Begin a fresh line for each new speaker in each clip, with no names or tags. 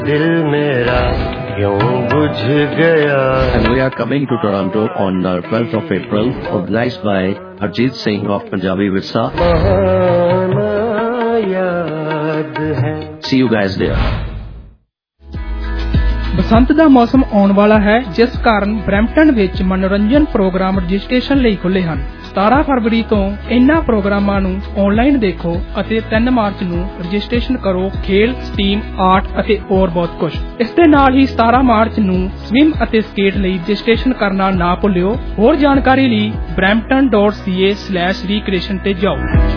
दिल मेरा क्यों बुझ गया.
And we are coming to Toronto on 12th of April, organized by Harjeet Singh of Punjabi Virsa. See you guys there.
ਬਸੰਤ ਦਾ ਮੌਸਮ ਆਉਣ ਵਾਲਾ ਹੈ, ਜਿਸ ਕਾਰਨ ਬਰੈਂਪਟਨ ਵਿੱਚ ਮਨੋਰੰਜਨ ਪ੍ਰੋਗਰਾਮ ਰਜਿਸਟ੍ਰੇਸ਼ਨ ਲਈ ਖੁੱਲ੍ਹੇ ਹਨ। 17 ਫਰਵਰੀ ਤੋਂ ਇਨ੍ਹਾਂ ਪ੍ਰੋਗਰਾਮਾਂ ਨੂੰ ਆਨਲਾਈਨ ਦੇਖੋ ਅਤੇ 3 ਮਾਰਚ ਨੂੰ ਰਜਿਸਟ੍ਰੇਸ਼ਨ ਕਰੋ। ਖੇਲ, ਸਟੀਮ, ਆਰਟ ਅਤੇ ਹੋਰ ਬਹੁਤ ਕੁਝ। ਇਸ ਦੇ ਨਾਲ ਹੀ 17 ਮਾਰਚ ਨੂੰ ਸਵਿਮ ਅਤੇ ਸਕੇਟ ਲਈ ਰਜਿਸਟ੍ਰੇਸ਼ਨ ਕਰਨਾ ਨਾ ਭੁੱਲਿਓ। ਹੋਰ ਜਾਣਕਾਰੀ ਲਈ brampton.ca/recreation ਤੇ ਜਾਓ।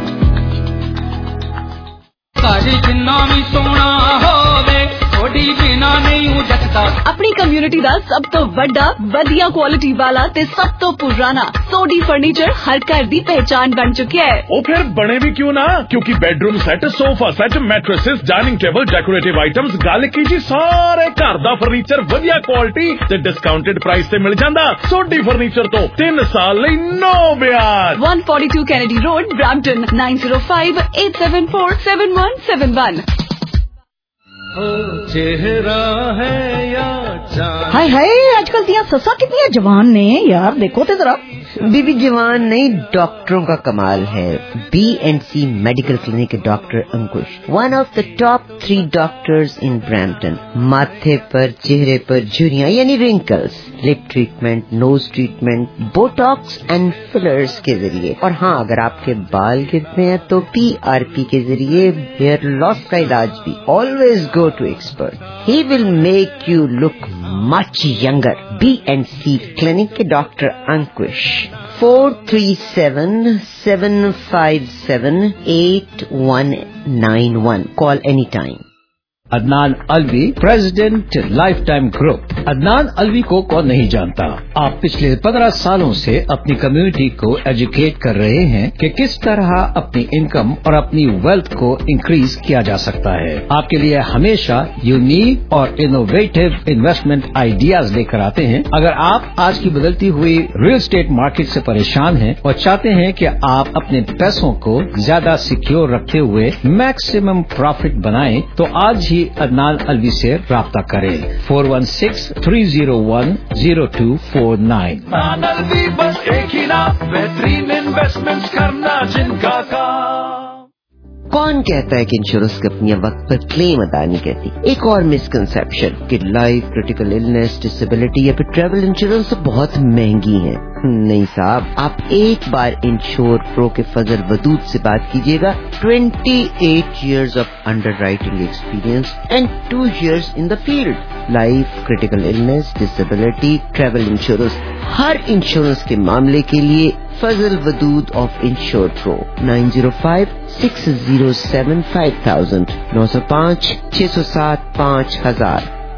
ਜਿੰਨਾ ਵੀ ਸੋਹਣਾ ਹੋਵੇ ਥੋੜੀ ਬਿਨਾ ਨਹੀਂ ਜੱਟਦਾ।
ਆਪਣੀ ਕਮਿਊਨਿਟੀ ਦਾ ਸਭ ਤੋਂ ਵੱਡਾ, ਵਧੀਆ ਕੁਆਲਿਟੀ ਵਾਲਾ ਤੇ ਸਭ ਤੋਂ ਪੁਰਾਣਾ ਸੋਡੀ ਫਰਨੀਚਰ ਹਰ ਘਰ ਦੀ ਪਹਿਚਾਨ ਬਣ ਚੁੱਕਿਆ ਹੈ।
ਉਹ ਫਿਰ ਬਣੇ ਵੀ ਕਿਉਂ ਨਾ, ਕਿਉਂਕਿ bedroom set, sofa set, mattresses, dining table, decorative items, ਗੱਲ ਕੀ ਜੀ ਸਾਰੇ ਘਰ ਦਾ ਫਰਨੀਚਰ ਵਧੀਆ ਕੁਆਲਿਟੀ ਤੇ ਡਿਸਕਾਊਂਟਡ ਪ੍ਰਾਈਸ ਤੇ ਮਿਲ ਜਾਂਦਾ। ਸੋਡੀ ਫਰਨੀਚਰ ਤੋਂ 3 ਸਾਲ ਲਈ ਨੋ ਵਿਆਜ।
142 ਕੈਨੇਡੀ ਰੋਡ, ਬ੍ਰੈਂਪਟਨ 9058747171।
चेहरा है या चांद।
हाय हाय, आजकल दियां ससा कितनी जवान ने यार, देखो तो जरा।
बीबी जवान नहीं, डॉक्टरों का कमाल है। B&C मेडिकल क्लिनिक के doctor Ankush, one of the top 3 doctors in Brampton. माथे पर, चेहरे पर झुर्रियां यानी wrinkles, lip treatment, nose treatment, Botox and fillers के जरिए। और हाँ, अगर आपके बाल गिरते हैं तो PRP के जरिए हेयर लॉस का इलाज भी। Always go to expert, he will make you look much younger. B&C clinic के doctor Ankush, 437-757-8191. Call anytime.
Adnan Alvi, president life time group. Adnan Alvi को कौन नहीं जानता। आप पिछले 15 सालों से अपनी कम्युनिटी को एजुकेट कर रहे हैं कि किस तरह अपनी इनकम और अपनी वेल्थ को इंक्रीज किया जा सकता है। आपके लिए हमेशा यूनिक और इनोवेटिव इन्वेस्टमेंट आइडियाज लेकर आते हैं। अगर आप आज की बदलती हुई रियल एस्टेट मार्केट से परेशान हैं और चाहते हैं कि आप अपने पैसों को ज्यादा सिक्योर रखते हुए मैक्सिमम प्रॉफिट बनाएं, तो आज ही अदनान अलवी से राब्ता करें। 416-301-0249।
अलवी बस एक ही नाम, बेहतरीन इन्वेस्टमेंट्स करना जिनका काम।
कौन कहता है कि इंश्योरेंस कंपनियां वक्त पर क्लेम अदा नहीं करती। एक और मिसकंसेप्शन कि लाइफ, क्रिटिकल इलनेस, डिसेबिलिटी या फिर ट्रैवल इंश्योरेंस बहुत महंगी है। नहीं साहब, आप एक बार इंश्योर प्रो के फजल वदूद से बात कीजिएगा। 28 years of underwriting experience and 2 years in the field. Life, critical illness, disability, travel insurance, हर इंश्योरेंस के मामले के लिए Fazal Wadood of Insure Pro. 905-607-5000, 905-607-5000।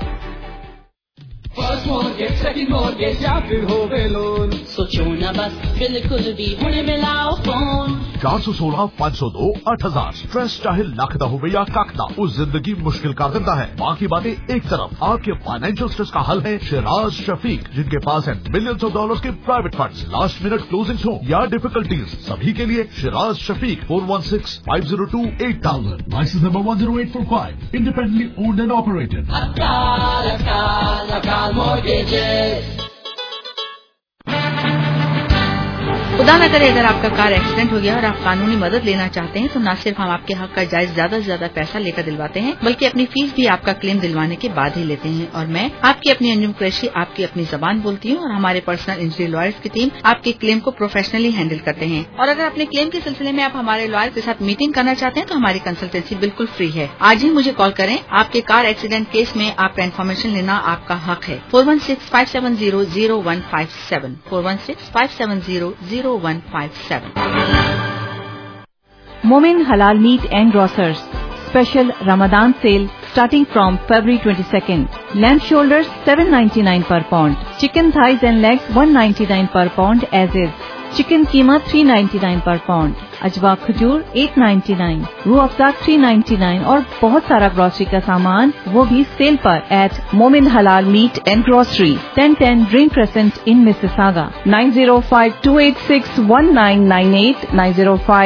First mortgage, second mortgage या फिर होवे लोन, सोचो ना बस, बिल्कुल भी हुणे मिलाओ फोन।
416-502-8000। स्ट्रेस चाहे लख दा होवे या कख दा, वो जिंदगी मुश्किल कर देता है। बाकी बातें एक तरफ, आपके फाइनेंशियल स्ट्रेस का हल है शिराज शफीक, जिनके पास है मिलियंस ऑफ डॉलर्स के private funds. Last minute closings हो या डिफिकल्टीज, सभी के लिए Shiraz Shafiq. 416-502-8000, licence number 10845, independently owned and operated.
खुदा न करे अगर आपका कार एक्सीडेंट हो गया और आप कानूनी मदद लेना चाहते हैं, तो न सिर्फ हम आपके हक का जायज ज्यादा से ज्यादा पैसा लेकर दिलवाते हैं, बल्कि अपनी फीस भी आपका क्लेम दिलवाने के बाद ही लेते हैं। और मैं आपकी अपनी अंजुम कुरैशी आपकी अपनी जबान बोलती हूँ, और हमारे पर्सनल इंजरी लॉयर्स की टीम आपके क्लेम को प्रोफेशनली हैंडल करते हैं। और अगर अपने क्लेम के सिलसिले में आप हमारे लॉयर के साथ मीटिंग करना चाहते हैं, तो हमारी कंसल्टेंसी बिल्कुल फ्री है। आज ही मुझे कॉल करें। आपके कार एक्सीडेंट केस में आपका इन्फॉर्मेशन लेना आपका हक है। 416-570-0157, 416-570-0157।
Momin Halal Meat and Grocers special Ramadan sale starting from February 22nd. Lamb shoulders $7.99 per pound. Chicken thighs and legs $1.99 per pound as is. Chicken keema $3.99 per pound, अजवा खजूर $8.99, रूह अफ़ज़ा $3.99 और बहुत सारा ग्रोसरी का सामान वो भी सेल पर at Momin halal meat and grocery, 1010 Dream Crescent in Mississauga. 905-286-1998,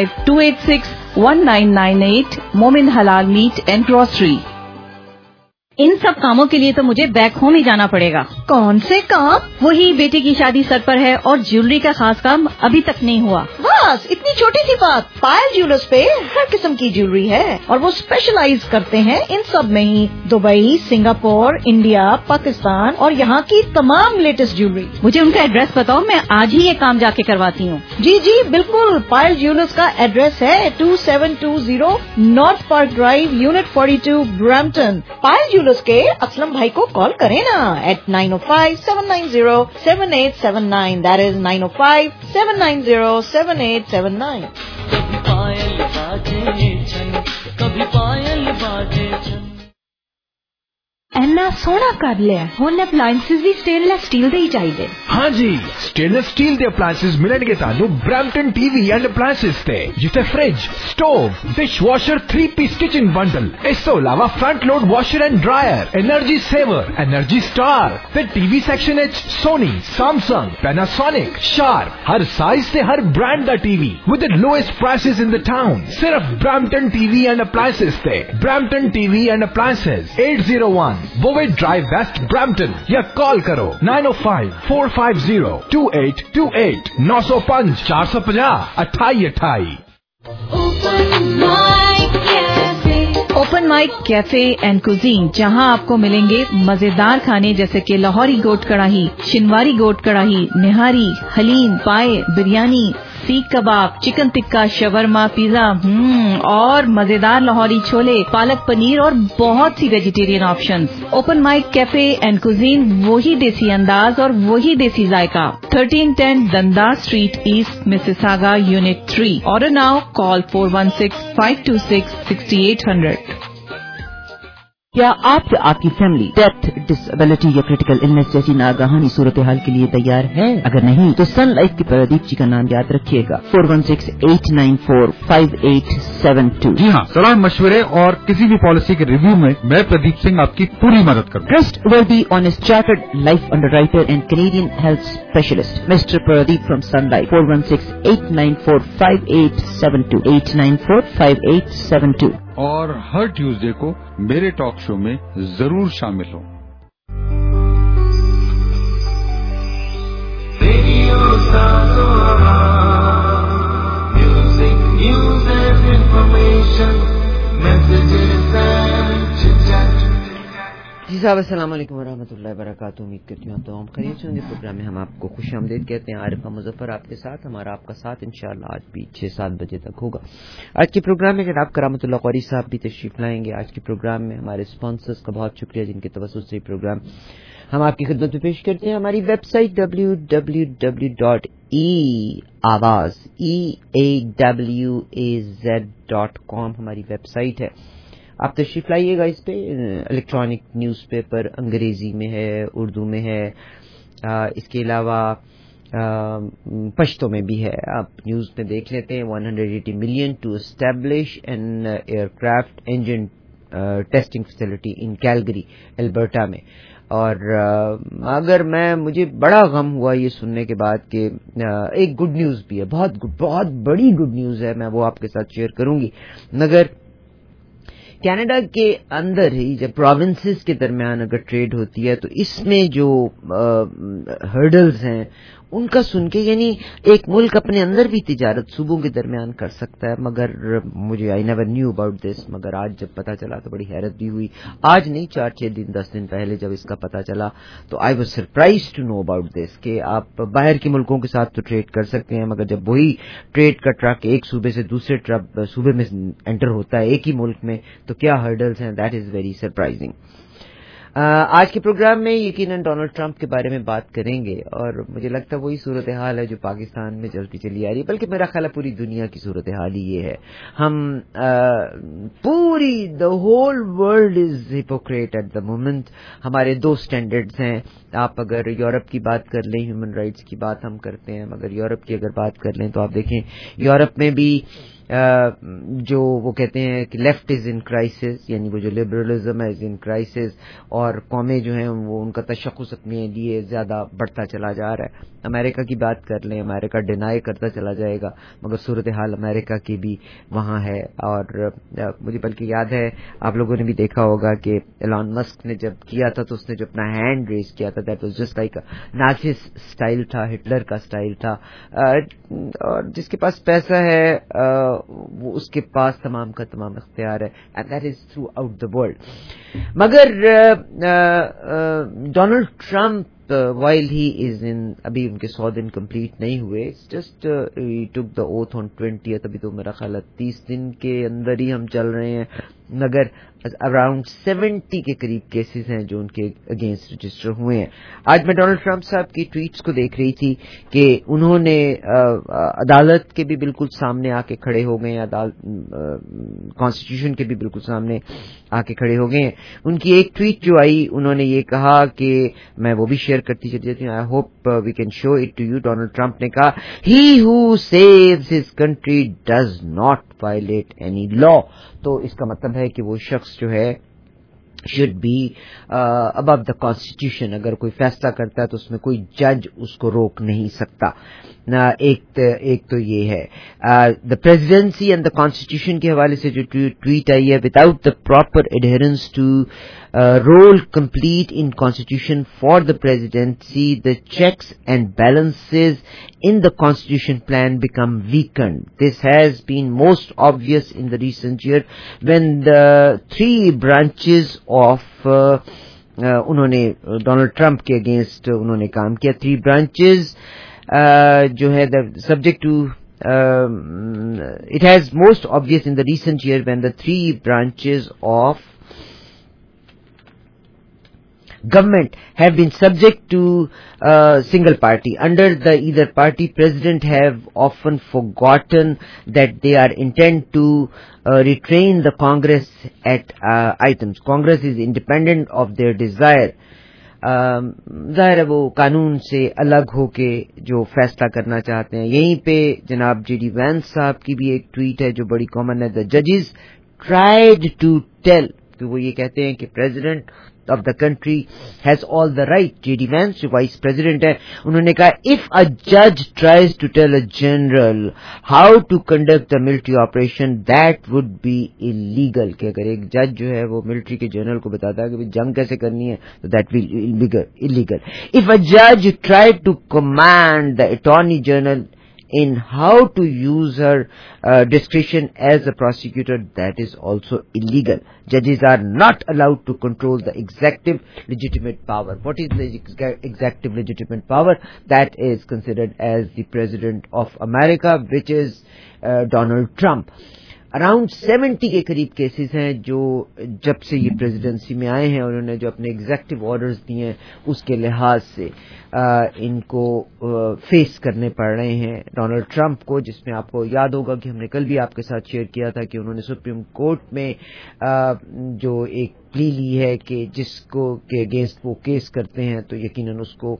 905-286-1998, मोमिन हलाल मीट एंड ग्रोसरी। इन सब कामों के लिए तो मुझे बैक होम ही जाना पड़ेगा।
कौन से काम?
वही बेटे की शादी सर पर है और ज्वेलरी का खास काम अभी तक नहीं हुआ।
बस इतनी छोटी सी बात। पायल ज्वेलर्स पे हर किस्म की ज्वेलरी है और वो स्पेशलाइज करते हैं इन सब में ही। दुबई, सिंगापुर, इंडिया, पाकिस्तान और यहाँ की तमाम लेटेस्ट ज्वेलरी।
मुझे उनका एड्रेस बताओ, मैं आज ही ये काम जाके करवाती हूँ।
जी जी बिल्कुल। पायल ज्वेलर्स का एड्रेस है 2720 North Park Drive, unit 42, Brampton. Payal jewellers के असलम भाई को कॉल करें ना at 905-790-7879. That is 905-790-7879.
पायल बाजे छन, कभी पायल बाजे छन।
ਇੰਨਾ ਸੋਹਣਾ ਕਰ ਲਿਆ। ਹੁਣ ਅਪਲਾਈਐਂਸਸ ਵੀ ਸਟੇਨਲੈਸ ਸਟੀਲ ਦੇ ਹੀ ਚਾਹੀਦੇ।
ਹਾਂਜੀ, ਸਟੇਨਲੈਸ ਸਟੀਲ ਦੇ ਅਪਲਾਈਐਂਸਸ ਮਿਲਣਗੇ ਤੁਹਾਨੂੰ ਬ੍ਰੈਂਪਟਨ ਟੀਵੀ ਐਂਡ ਅਪਲਾਈਐਂਸਸ ਤੇ, ਜਿੱਥੇ fridge, stove, dishwasher, 3-piece kitchen bundle, ਇਸ ਤੋਂ ਇਲਾਵਾ front load washer and dryer, energy saver, energy star ਤੇ ਟੀਵੀ ਸੈਕਸ਼ਨ ਵਿੱਚ ਸੋਨੀ, ਸੈਮਸੰਗ, ਪੈਨਾਸੋਨਿਕ, ਸ਼ਾਰਪ, ਹਰ ਸਾਈਜ਼ ਤੇ ਹਰ ਬ੍ਰਾਂਡ ਦਾ TV with the lowest prices in the town. ਸਿਰਫ ਬ੍ਰੈਂਪਟਨ ਟੀਵੀ ਐਂਡ ਅਪਲਾਈਐਂਸਸ ਤੇ। Brampton TV and appliances 801 Bovett Drive West, Brampton, या call करो 905-450-2828 905 450 2828।
Open mic cafe and cuisine, जहां आपको मिलेंगे मजेदार खाने जैसे कि लाहौरी गोट कढ़ाई, शिनवारी गोट कढ़ाई, निहारी, haleem, paya, biryani, seekh kebab, chicken tikka, shawarma, pizza और मजेदार लाहौरी छोले, पालक पनीर और बहुत सी vegetarian options. Open mic cafe and cuisine, वही देसी अंदाज और वही देसी जायका। 1310 Dundas street east, Mississauga, unit 3। Order now, call 416-526-6800।
क्या आप या आपकी फैमिली डेथ, डिसेबिलिटी या क्रिटिकल इलनेस जैसी नागहानी सूरत हाल के लिए तैयार है? अगर नहीं तो सन लाइफ के प्रदीप जी का नाम याद रखिएगा। 416-894-5872।
जी हाँ, सलाह मशवरे और किसी भी पॉलिसी के रिव्यू में मैं प्रदीप सिंह आपकी पूरी मदद करूँगा।
Trustworthy honest chartered life underwriter and Canadian health specialist mister Pradeep from Sun Life. 416-894-5872 894-5872।
और हर ट्यूसडे को मेरे टॉक शो में जरूर शामिल हो।
Music, news and information, messages and chit chat.
जी साहब, अस्सलाम वालेकुम वरहमतुल्लाहि वबरकातुहू। उम्मीद करती हूँ तो हम खैरियत से होंगे। प्रोग्राम में हम आपको खुशामदीद कहते हैं। आरिफा मुजफ्फर आपके साथ, हमारा आपका साथ इंशाअल्लाह आज भी 6-7 बजे तक होगा। आज के प्रोग्राम में जनाब करामतुल्लाह क़ौरी साहब भी तशरीफ लाएंगे। आज के प्रोग्राम में हमारे स्पॉन्सर्स का बहुत शुक्रिया, जिनके तवस्सुस से प्रोग्राम हम आपकी खिदमत में पेश करते हैं। हमारी वेबसाइट www.eawaz.com हमारी वेबसाइट है। आप तशरीफ लाइएगा इस पे। इलेक्ट्रॉनिक न्यूज़पेपर अंग्रेजी में है, उर्दू में है, इसके अलावा पश्तो में भी है। आप न्यूज़ में देख लेते हैं 180 million to establish an aircraft engine testing facility in Calgary, Alberta में। और अगर मुझे बड़ा गम हुआ ये सुनने के बाद कि एक गुड न्यूज़ भी है, बहुत बड़ी गुड न्यूज़ है, मैं वो आपके साथ शेयर करूंगी। मगर कनाडा के अंदर ही जब प्रोविंसेस के दरमियान अगर ट्रेड होती है तो इसमें जो हर्डल्स हैं उनका सुन के, यानी एक मुल्क अपने अंदर भी तिजारत सूबों के दरमियान कर सकता है, मगर मुझे I never knew about this. मगर आज जब पता चला तो बड़ी हैरत भी हुई। आज नहीं, 4-6 दिन 10 दिन पहले जब इसका पता चला तो I was surprise to know about this कि आप बाहर के मुल्कों के साथ तो ट्रेड कर सकते हैं, मगर जब वही ट्रेड का ट्रक एक सूबे से दूसरे सूबे में एंटर होता है एक ही मुल्क में, तो क्या हर्डल्स हैं। That is very surprising. आज के प्रोग्राम में यकीनन डोनाल्ड ट्रंप के बारे में बात करेंगे और मुझे लगता है वही सूरत हाल है जो पाकिस्तान में चलती चली आ रही है, बल्कि मेरा ख्याल है पूरी दुनिया की सूरत हाल ही ये है। हम पूरी the whole world is hypocrite at the moment. हमारे दो स्टैंडर्ड्स हैं। आप अगर यूरोप की बात कर लें, ह्यूमन राइट्स की बात हम करते हैं, मगर यूरोप की अगर बात कर लें तो आप देखें यूरोप में भी جو وہ کہتے ہیں کہ لیفٹ از ان کرائسس، یعنی وہ جو لبرلزم ہے از ان کرائسس، اور قومیں جو ہیں وہ ان کا تشخص اپنے لیے زیادہ بڑھتا چلا جا رہا ہے. امریکہ کی بات کر لیں، امریکہ ڈینائی کرتا چلا جائے گا، مگر صورتحال امریکہ کی بھی وہاں ہے. اور مجھے بلکہ یاد ہے، آپ لوگوں نے بھی دیکھا ہوگا کہ ایلان مسک نے جب کیا تھا تو اس نے جو اپنا ہینڈ ریز کیا تھا that was just like Nazi style تھا، ہٹلر کا اسٹائل تھا. اور جس کے پاس پیسہ ہے وہ اس کے پاس تمام کا تمام اختیار ہے، and that is throughout the world. مگر Donald Trump while he is in ابھی ان کے 100 دن کمپلیٹ نہیں ہوئے، just he took the oath on 20th، ابھی تو میرا خیال ہے 30 دن کے اندر ہی ہم چل رہے ہیں، مگر اراؤنڈ 70 کے قریب کیسز ہیں جو ان کے اگینسٹ رجسٹر ہوئے ہیں. آج میں ڈونلڈ ٹرمپ صاحب کی ٹویٹس کو دیکھ رہی تھی کہ انہوں نے عدالت کے بھی بالکل سامنے آ کے کھڑے ہو گئے ہیں، کانسٹیٹیوشن کے بھی بالکل سامنے آ کے کھڑے ہو گئے ہیں. ان کی ایک ٹویٹ جو آئی، انہوں نے یہ کہا کہ میں وہ بھی شیئر کرتی چلی جاتی ہوں، I hope we can show it to you. Donald Trump نے کہا he who saves his country does not violate any law. تو اس کا مطلب ہے کہ وہ شخص جو ہے should be above the constitution. اگر کوئی فیصلہ کرتا ہے تو اس میں کوئی جج اس کو روک نہیں سکتا. ایک تو یہ ہے the presidency and the constitution کے حوالے سے جو ٹویٹ آئی ہے، without the proper adherence to role complete in constitution for the presidency, the checks and balances in the constitution plan become weakened. This has been most obvious in the recent year when the three branches of انہوں نے Donald Trump کے against انہوں نے کام کیا. 3 branches جو ہے subject to it has most obvious in the recent year when the 3 branches of government have been subject to single party. Under the either party, president have often forgotten that they are intent to retrain the Congress at items. Congress is independent of their desire. ظاہر ہے وہ قانون سے الگ ہو کے جو فیصلہ کرنا چاہتے ہیں. یہیں پہ جناب جے ڈی وینس صاحب کی بھی ایک ٹویٹ ہے جو بڑی کامن ہے. The judges tried to tell کہ وہ یہ کہتے ہیں کہ president of the country has all the right. J D Vance جو وائس پریزیڈنٹ ہے انہوں نے کہا if a judge tries to tell a general how to conduct the military operation that would be illegal. کہ اگر ایک جج جو ہے وہ ملٹری کے جنرل کو بتاتا ہے کہ جنگ کیسے کرنی ہے تو that will be illegal. If a judge tried to command the attorney general in how to use her discretion as a prosecutor, that is also illegal. Judges are not allowed to control the executive legitimate power. What is the executive legitimate power? That is considered as the President of America, which is Donald Trump. Around 70 کے قریب cases ہیں جو جب سے یہ presidency میں آئے ہیں انہوں نے جو اپنے ایگزیکٹو آرڈرز دیے ہیں اس کے لحاظ سے ان کو فیس کرنے پڑ رہے ہیں ڈونلڈ ٹرمپ کو، جس میں آپ کو یاد ہوگا کہ ہم نے کل بھی آپ کے ساتھ شیئر کیا تھا کہ انہوں نے سپریم کورٹ میں جو ایک پلی لی ہے کہ جس کو کے اگینسٹ وہ کیس کرتے ہیں تو یقیناً اس کو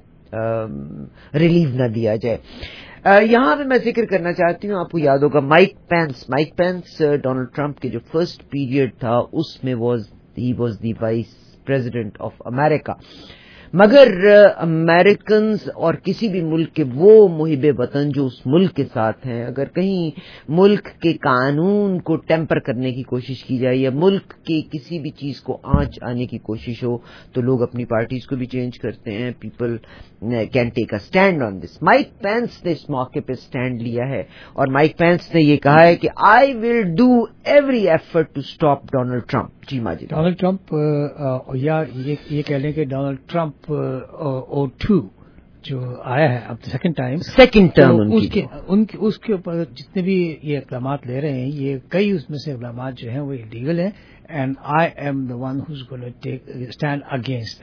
ریلیو نہ دیا جائے. یہاں پہ میں ذکر کرنا چاہتی ہوں، آپ کو یاد ہوگا مائک پینس ڈونلڈ ٹرمپ کے جو فرسٹ پیریڈ تھا اس میں he was the vice president of America. مگر امریکنز اور کسی بھی ملک کے وہ محب وطن جو اس ملک کے ساتھ ہیں، اگر کہیں ملک کے قانون کو ٹیمپر کرنے کی کوشش کی جائے یا ملک کے کسی بھی چیز کو آنچ آنے کی کوشش ہو تو لوگ اپنی پارٹیز کو بھی چینج کرتے ہیں. People can take a stand on this. Mike Pence نے اس موقع پہ اسٹینڈ لیا ہے اور مائک پینس نے یہ کہا ہے کہ I will do every effort to stop Donald Trump. جی ماجد،
ڈونلڈ ٹرمپ یا یہ کہہ لیں کہ ڈونلڈ ٹرمپ O2 جو آیا ہے اب سیکنڈ ٹرم اس کے اوپر جتنے بھی یہ اقدامات لے رہے ہیں یہ کئی اس میں سے اقدامات جو ہیں وہ انلیگل ہیں and I am the one who's gonna take stand against them.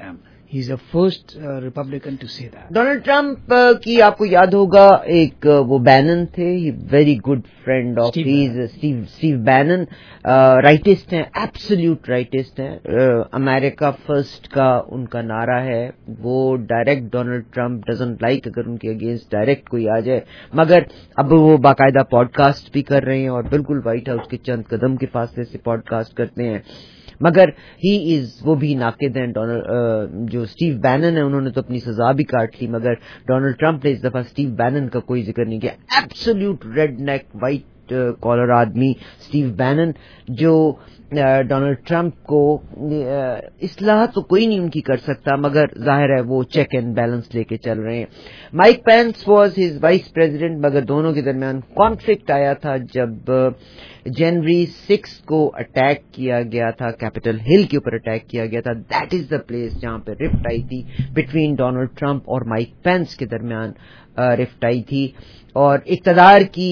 He is the first Republican to say that.
Donald Trump کی آپ کو یاد ہوگا ایک وہ بینن تھے, very good friend of Steve Bannon, rightist ہیں, ایبسلیوٹ رائٹسٹ ہیں. امریکہ فرسٹ کا ان کا نعرہ ہے. وہ direct Donald Trump doesn't like اگر ان کے اگینسٹ ڈائریکٹ کوئی آ جائے, مگر اب وہ باقاعدہ پوڈ کاسٹ بھی کر رہے ہیں اور بالکل وائٹ ہاؤس کے چند قدم کے فاصلے سے پوڈ کاسٹ کرتے ہیں. مگر وہ بھی ناقد ہیں. جو اسٹیو بینن ہے انہوں نے تو اپنی سزا بھی کاٹ لی, مگر ڈونلڈ ٹرمپ نے اس دفعہ اسٹیو بینن کا کوئی ذکر نہیں کیا. Absolute redneck white collar آدمی اسٹیو بینن, جو ڈونلڈ ٹرمپ کو اصلاح تو کوئی نہیں ان کی کر سکتا, مگر ظاہر ہے وہ چیک اینڈ بیلنس لے کے چل رہے ہیں. Mike Pence was his vice president, مگر دونوں کے درمیان کانفلکٹ آیا تھا جب جنوری 6 کو اٹیک کیا گیا تھا, کیپٹل ہل کے اوپر اٹیک کیا گیا تھا. دیٹ از دا پلیس جہاں پہ رفٹ آئی تھی بٹوین ڈونلڈ ٹرمپ اور مائک پینس کے درمیان رفٹ آئی تھی, اور اقتدار کی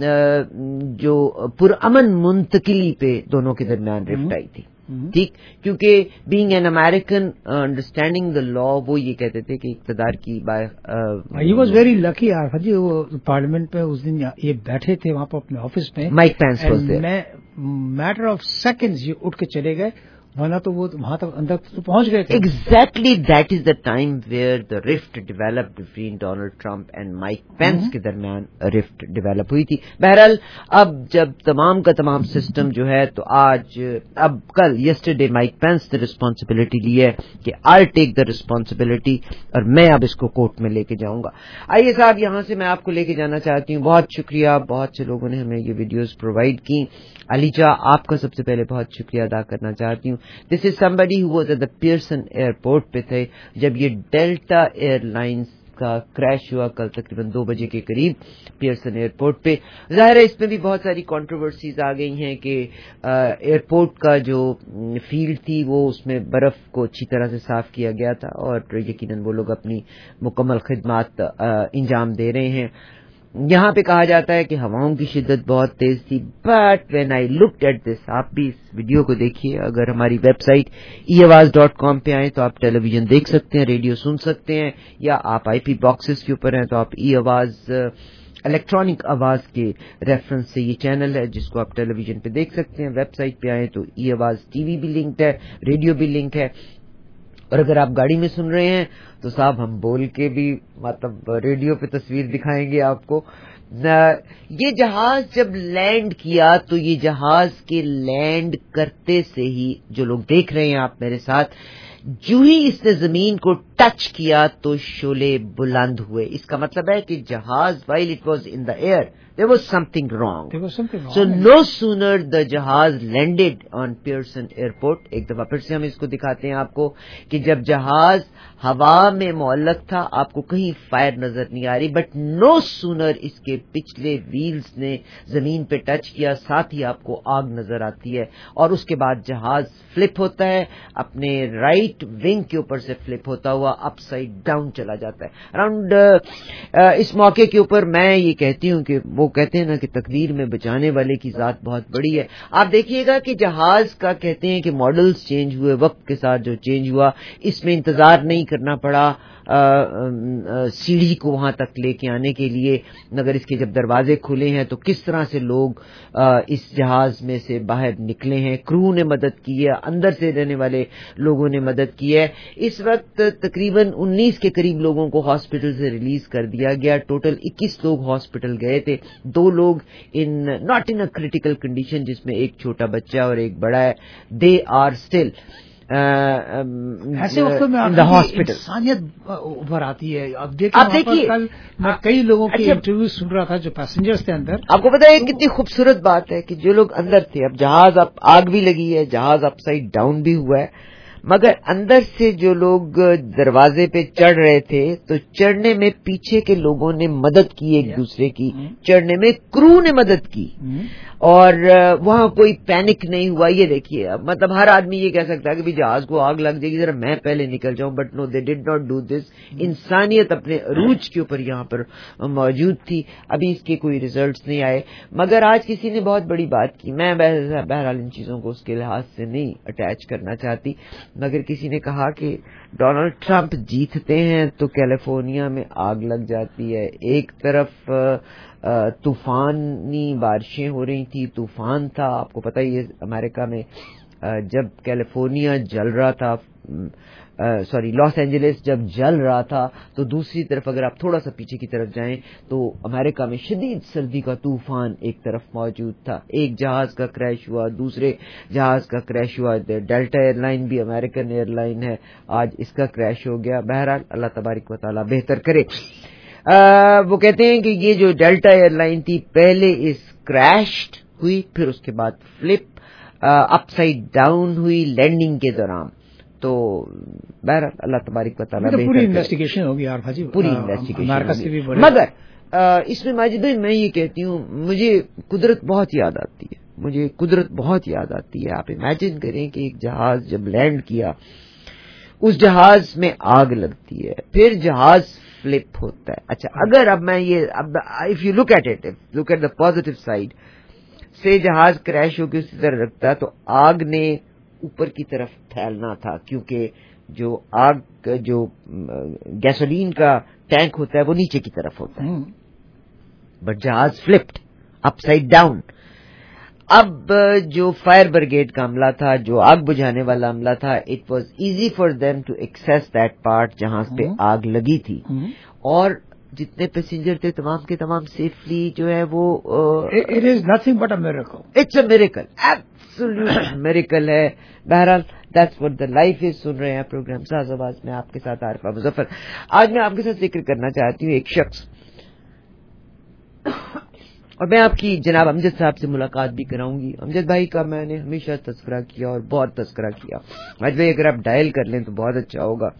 جو پرامن منتقلی پہ دونوں کے درمیان رفٹ آئی تھی. ٹھیک, کیونکہ being an American understanding the law, وہ یہ کہتے تھے کہ اقتدار کی
ہی واز ویری لکی. جی وہ پارلیمنٹ میں اس دن یہ بیٹھے تھے وہاں پر اپنے آفس میں,
مائک پینس
میں میٹر آف سیکنڈز یہ اٹھ کے چلے گئے, ورنہ تو وہ وہاں تک اندر تو پہنچ گئے تھے.
Exactly that is the time where the rift develop between Donald Trump and Mike Pence کے درمیان رفٹ ڈیولپ ہوئی تھی. بہرحال اب جب تمام کا تمام سسٹم جو ہے, تو اب کل یسٹرڈے مائک پینس نے رسپانسبلٹی لی ہے کہ آئی ٹیک دا رسپانسبلٹی, اور میں اب اس کو کورٹ میں لے کے جاؤں گا. آئیے صاحب, یہاں سے میں آپ کو لے کے جانا چاہتی ہوں. بہت شکریہ, بہت سے لوگوں نے ہمیں یہ ویڈیوز پرووائڈ کی. علیجا, آپ کا سب سے پہلے بہت شکریہ ادا کرنا چاہتی ہوں. This is somebody who was at the Pearson airport پہ تھے جب یہ ڈیلٹا ایئر لائنز کا کریش ہوا کل تقریباً 2 بجے کے قریب پیئرسن ایئرپورٹ پہ. ظاہر ہے اس میں بھی بہت ساری کنٹروورسیز آ گئی ہیں کہ ایئرپورٹ کا جو فیلڈ تھی وہ اس میں برف کو اچھی طرح سے صاف کیا گیا تھا, اور یقیناً وہ لوگ اپنی مکمل خدمات انجام دے رہے ہیں. یہاں پہ کہا جاتا ہے کہ ہواؤں کی شدت بہت تیز تھی, but when I looked at this, آپ بھی اس ویڈیو کو دیکھیے. اگر ہماری ویب سائٹ eAwaaz.com پہ آئیں تو آپ ٹیلی ویژن دیکھ سکتے ہیں, ریڈیو سن سکتے ہیں, یا آپ IP باکسز کے اوپر ہیں تو آپ eAwaaz الیکٹرانک آواز کے ریفرنس سے یہ چینل ہے جس کو آپ ٹیلی ویژن پہ دیکھ سکتے ہیں. ویب سائٹ پہ آئیں تو eAwaaz TV بھی لنکڈ ہے, ریڈیو بھی لنک ہے. اور اگر آپ گاڑی میں سن رہے ہیں تو صاحب ہم بول کے بھی مطلب ریڈیو پہ تصویر دکھائیں گے آپ کو. یہ جہاز جب لینڈ کیا تو یہ جہاز کے لینڈ کرتے سے ہی, جو لوگ دیکھ رہے ہیں آپ میرے ساتھ, جو ہی اس نے زمین کو ٹچ کیا تو شعلے بلند ہوئے. اس کا مطلب ہے کہ جہاز while it was in the air there was something wrong. So no sooner the جہاز landed on پیئرسن ایئرپورٹ. ایک دفعہ پھر سے ہم اس کو دکھاتے ہیں آپ کو کہ جب جہاز ہوا میں معلق تھا آپ کو کہیں فائر نظر نہیں آ رہی, بٹ نو سونر اس کے پچھلے ویلز نے زمین پہ ٹچ کیا ساتھ ہی آپ کو آگ نظر آتی ہے, اور اس کے بعد جہاز فلپ ہوتا ہے, اپنے رائٹ ونگ کے اوپر سے فلپ ہوتا ہوا اپ سائڈ ڈاؤن چلا جاتا ہے. اراؤنڈ اس موقع کے اوپر میں یہ کہتی ہوں کہ وہ کہتے ہیں نا کہ تقدیر میں بچانے والے کی ذات بہت بڑی ہے. آپ دیکھیے گا کہ جہاز کا کہتے ہیں کہ ماڈلز چینج ہوئے, وقت کے ساتھ جو چینج ہوا, اس میں انتظار نہیں کرنا پڑا سیڑھی کو وہاں تک لے کے آنے کے لیے, مگر اس کے جب دروازے کھلے ہیں تو کس طرح سے لوگ اس جہاز میں سے باہر نکلے ہیں. کرو نے مدد کی ہے, اندر سے رہنے والے لوگوں نے مدد کی ہے. اس وقت تقریباً 19 کے قریب لوگوں کو ہاسپٹل سے ریلیز کر دیا گیا. ٹوٹل 21 لوگ ہاسپٹل گئے تھے, 2 لوگ ناٹ ان کریٹیکل کنڈیشن, جس میں ایک چھوٹا بچہ اور ایک بڑا ہے. دے آر اسٹل
ایسے وقت میں انسانیت ابھر آتی ہے. اب دیکھیے کل میں کئی لوگوں کی انٹرویو سن رہا تھا جو پیسنجرز تھے اندر.
آپ کو پتا ہے کتنی خوبصورت بات ہے کہ جو لوگ اندر تھے, اب جہاز آگ بھی لگی ہے, جہاز اپ سائڈ ڈاؤن بھی ہوا ہے, مگر اندر سے جو لوگ دروازے پہ چڑھ رہے تھے تو چڑھنے میں پیچھے کے لوگوں نے مدد کی ایک دوسرے کی, چڑھنے میں کرو نے مدد کی, اور وہاں کوئی پینک نہیں ہوا. یہ دیکھیے مطلب ہر آدمی یہ کہہ سکتا ہے کہ جہاز کو آگ لگ جائے گی ذرا میں پہلے نکل جاؤں, but no they did not do this. انسانیت اپنے عروج کے اوپر یہاں پر موجود تھی. ابھی اس کے کوئی ریزلٹس نہیں آئے, مگر آج کسی نے بہت بڑی بات کی. میں بہرحال ان چیزوں کو اس کے لحاظ سے نہیں اٹیچ کرنا چاہتی. مگر کسی نے کہا کہ ڈونلڈ ٹرمپ جیتتے ہیں تو کیلیفورنیا میں آگ لگ جاتی ہے. ایک طرف طوفانی بارشیں ہو رہی تھی, طوفان تھا, آپ کو پتہ ہی ہے امریکہ میں جب کیلیفورنیا جل رہا تھا, لاس اینجلس جب جل رہا تھا, تو دوسری طرف اگر آپ تھوڑا سا پیچھے کی طرف جائیں تو امریکہ میں شدید سردی کا طوفان ایک طرف موجود تھا. ایک جہاز کا کریش ہوا, دوسرے جہاز کا کریش ہوا. ڈیلٹا ایئر لائن بھی امریکن ایئر لائن ہے, آج اس کا کریش ہو گیا. بہرحال اللہ تبارک و تعالیٰ بہتر کرے. وہ کہتے ہیں کہ یہ جو ڈیلٹا ایئر لائن تھی پہلے اس کریشڈ ہوئی, پھر اس کے بعد فلپ اپ سائڈ ڈاؤن ہوئی لینڈنگ کے دوران. تو بہرحال اللہ تبارک و تعالیٰ
پوری انویسٹیگیشن ہوگی عارفہ جی,
پوری انویسٹیگیشن. مگر اس میں ماجد بھائی میں یہ کہتی ہوں مجھے قدرت بہت یاد آتی ہے, مجھے قدرت بہت یاد آتی ہے. آپ امیجن کریں کہ ایک جہاز جب لینڈ کیا, اس جہاز میں آگ لگتی ہے, پھر جہاز فلپ ہوتا ہے. اچھا اگر اب میں یہ if you look at it, look at the positive side, سے جہاز کریش ہو کے اسی طرح رکھتا تو آگ نے اوپر کی طرف پھیلنا تھا, کیونکہ جو آگ جو گیسولین کا ٹینک ہوتا ہے وہ نیچے کی طرف ہوتا ہے, بٹ جہاز فلپڈ اپ سائڈ ڈاؤن. اب جو فائر بریگیڈ کا عملہ تھا, جو آگ بجھانے والا عملہ تھا, it was easy for them to access that part جہاں پہ آگ لگی تھی, اور جتنے پیسنجر تھے تمام کے تمام سیفلی جو ہے وہ
it is nothing but a miracle.
It's a miracle, absolute miracle ہے. بہرحال that's what the life is. سن رہے ہیں پروگرام ساز آواز میں آپ کے ساتھ عارفہ مظفر. آج میں آپ کے ساتھ ذکر کرنا چاہتی ہوں ایک شخص, اور میں آپ کی جناب امجد صاحب سے ملاقات بھی کراؤں گی. امجد بھائی کا میں نے ہمیشہ تذکرہ کیا اور بہت تذکرہ کیا. آج بھائی اگر آپ ڈائل کر لیں تو بہت اچھا ہوگا.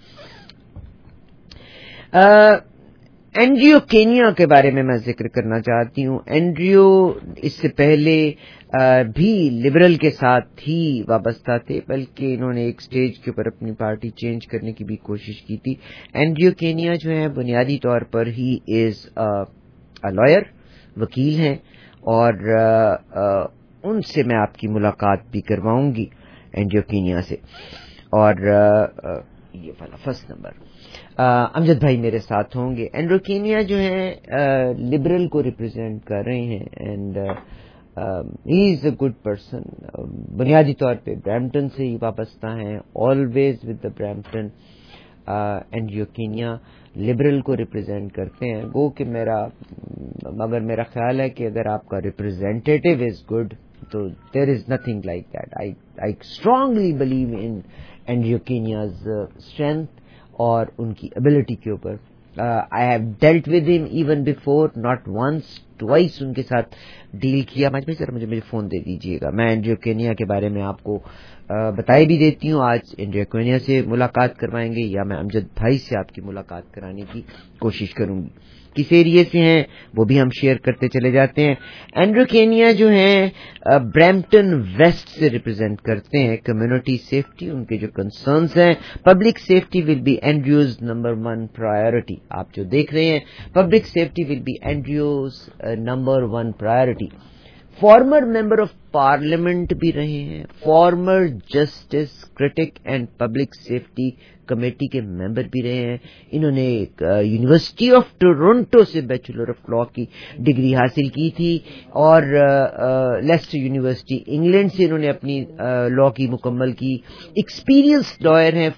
اینڈریو کینیا کے بارے میں ذکر کرنا چاہتی ہوں. اینڈریو اس سے پہلے بھی لبرل کے ساتھ ہی وابستہ تھے, بلکہ انہوں نے ایک سٹیج کے اوپر اپنی پارٹی چینج کرنے کی بھی کوشش کی تھی. اینڈریو کینیا جو ہے بنیادی طور پر ہی از اے لائر, وکیل ہیں, اور ان سے میں آپ کی ملاقات بھی کرواؤں گی اینڈریو کینیا سے. اور یہ والا فرسٹ نمبر امجد بھائی میرے ساتھ ہوں گے. اینڈریو کینیا جو ہیں لبرل کو ریپرزینٹ کر رہے ہیں, and he is a good person. بنیادی طور پہ برامپٹن سے ہی وابستہ ہیں, always with the Brampton. Andrew Kania liberal کو ریپرزینٹ کرتے ہیں. گو کہ مگر میرا خیال ہے کہ اگر آپ کا ریپرزینٹیٹو از گڈ تو there is nothing like that. I strongly believe in Andrew Kania's strength اور ان کی ابیلٹی کے اوپر. I have dealt with him even before, not once, twice ان کے ساتھ ڈیل کیا. مجھے فون دے دیجیے گا, میں اینڈریو کینیا کے بارے میں آپ کو بتائی بھی دیتی ہوں. آج اینڈریو کینیا سے ملاقات کروائیں گے یا میں امجد بھائی سے آپ کی ملاقات کرانے کی کوشش کروں گی. کس ایریے سے ہیں وہ بھی ہم شیئر کرتے چلے جاتے ہیں. اینڈریو کینیا جو ہیں برامپٹن ویسٹ سے ریپرزینٹ کرتے ہیں کمیونٹی سیفٹی. ان کے جو کنسرنز ہیں, public safety will be Andrew's number 1 priority. آپ جو دیکھ رہے ہیں public safety will be Andrew's number 1 priority. Former member of parliament بھی رہے ہیں, former justice critic and public safety committee کے ممبر بھی رہے ہیں. انہوں نے یونیورسٹی آف ٹورنٹو سے بیچلر آف لاء کی ڈگری حاصل کی تھی, اور لیسٹر یونیورسٹی انگلینڈ سے انہوں نے اپنی لاء کی مکمل کی. ایکسپیرینس لائر ہیں,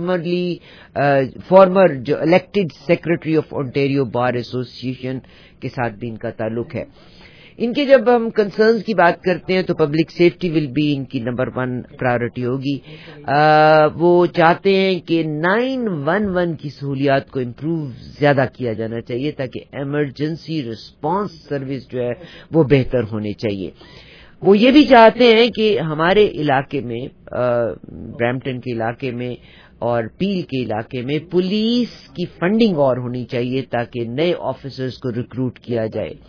فارمر جو elected secretary of Ontario Bar Association کے ساتھ بھی ان کا تعلق ہے. ان کے جب ہم کنسرنز کی بات کرتے ہیں تو پبلک سیفٹی ول بی ان کی نمبر 1 پرائیورٹی ہوگی. وہ چاہتے ہیں کہ 911 کی سہولیات کو امپروو زیادہ کیا جانا چاہیے تاکہ ایمرجنسی رسپانس سروس جو ہے وہ بہتر ہونے چاہیے. وہ یہ بھی چاہتے ہیں کہ ہمارے علاقے میں, برامپٹن کے علاقے میں اور پیل کے علاقے میں پولیس کی فنڈنگ اور ہونی چاہیے تاکہ نئے آفیسرز کو ریکروٹ کیا جائے.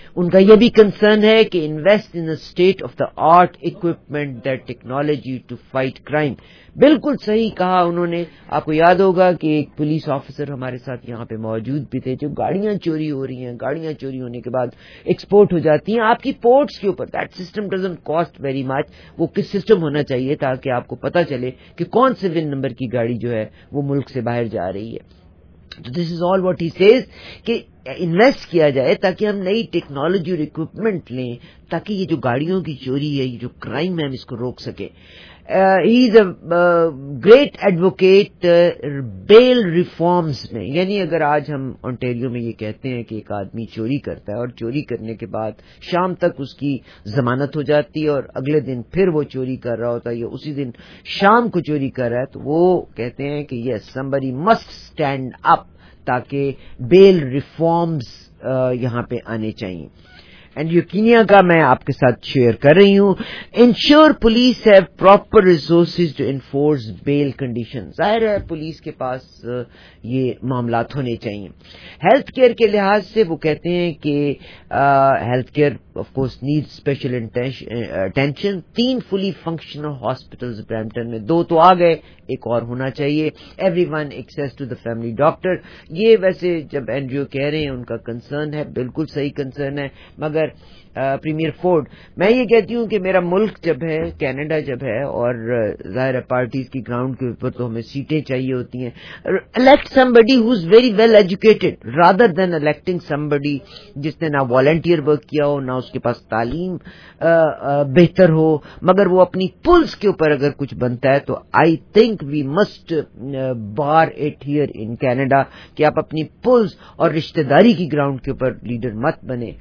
ان کا یہ بھی کنسرن ہے کہ invest in state of the art equipment that technology to fight crime. بالکل صحیح کہا انہوں نے. آپ کو یاد ہوگا کہ ایک پولیس آفیسر ہمارے ساتھ یہاں پہ موجود بھی تھے. جو گاڑیاں چوری ہو رہی ہیں, گاڑیاں چوری ہونے کے بعد ایکسپورٹ ہو جاتی ہیں آپ کی پورٹس کے اوپر, that system doesn't cost very much. وہ کس سسٹم ہونا چاہیے تاکہ آپ کو پتہ چلے کہ کون سے ون نمبر کی گاڑی جو ہے وہ ملک سے باہر جا رہی ہے. تو this is all what he says کہ انویسٹ کیا جائے تاکہ ہم نئی ٹیکنالوجی اور اکوپمنٹ لیں تاکہ یہ جو گاڑیوں کی چوری ہے, یہ جو کرائم ہے, ہم اس کو روک سکیں. He is a great advocate bail reforms میں. یعنی اگر آج ہم انٹیریو میں یہ کہتے ہیں کہ ایک آدمی چوری کرتا ہے اور چوری کرنے کے بعد شام تک اس کی ضمانت ہو جاتی ہے اور اگلے دن پھر وہ چوری کر رہا ہوتا ہے یا اسی دن شام کو چوری کر رہا ہے, تو وہ کہتے ہیں کہ یس somebody must stand up, تاکہ بیل ریفارمز یہاں پہ آنے چاہیے. اینڈ یقینیا کا میں آپ کے ساتھ شیئر کر رہی ہوں. Ensure police have proper resources to enforce bail condition. ظاہر ہے پولیس کے پاس یہ معاملات ہونے چاہیے. ہیلتھ کیئر کے لحاظ سے وہ کہتے ہیں کہ health care of course need special attention. 3 fully functional hospitals Brampton میں, 2 تو آ گئے, ایک اور ہونا چاہیے. Everyone access to the family doctor. یہ ویسے جب این جی او کہہ رہے ہیں ان کا کنسرن ہے, بالکل صحیح کنسرن ہے. مگر پریمیئر فورڈ, میں یہ کہتی ہوں کہ میرا ملک جب ہے, کینیڈا جب ہے, اور ظاہر پارٹیز کی گراؤنڈ کے اوپر تو ہمیں سیٹیں چاہیے ہوتی ہیں. Elect somebody who is very well educated rather than electing somebody جس نے نہ والنٹیئر ورک کیا ہو, نہ اس کے پاس تعلیم بہتر ہو, مگر وہ اپنی پلس کے اوپر اگر کچھ بنتا ہے. تو I think we must bar it here in Canada کہ آپ اپنی پلس اور رشتہ داری کی گراؤنڈ کے اوپر لیڈر مت بنے.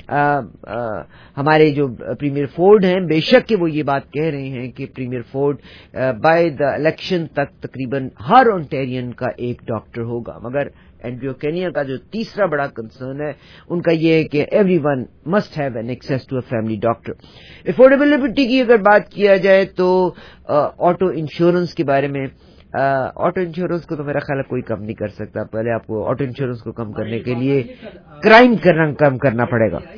ہمارے جو پریمیئر فورڈ ہیں, بے شک کہ وہ یہ بات کہہ رہے ہیں کہ premier Ford by the election تک تقریباً ہر اونٹیرین کا ایک ڈاکٹر ہوگا. مگر اینڈریو کینیا کا جو تیسرا بڑا کنسرن ہے ان کا یہ ہے کہ everyone must have an access to a family doctor. Affordability کی اگر بات کیا جائے تو آٹو انشورنس کے بارے میں, آٹو انشورنس کو تو میرا خیال ہے کوئی کم نہیں کر سکتا. پہلے آپ کو آٹو انشورنس کو کم کرنے کے لیے کرائم کم کرنا پڑے گا.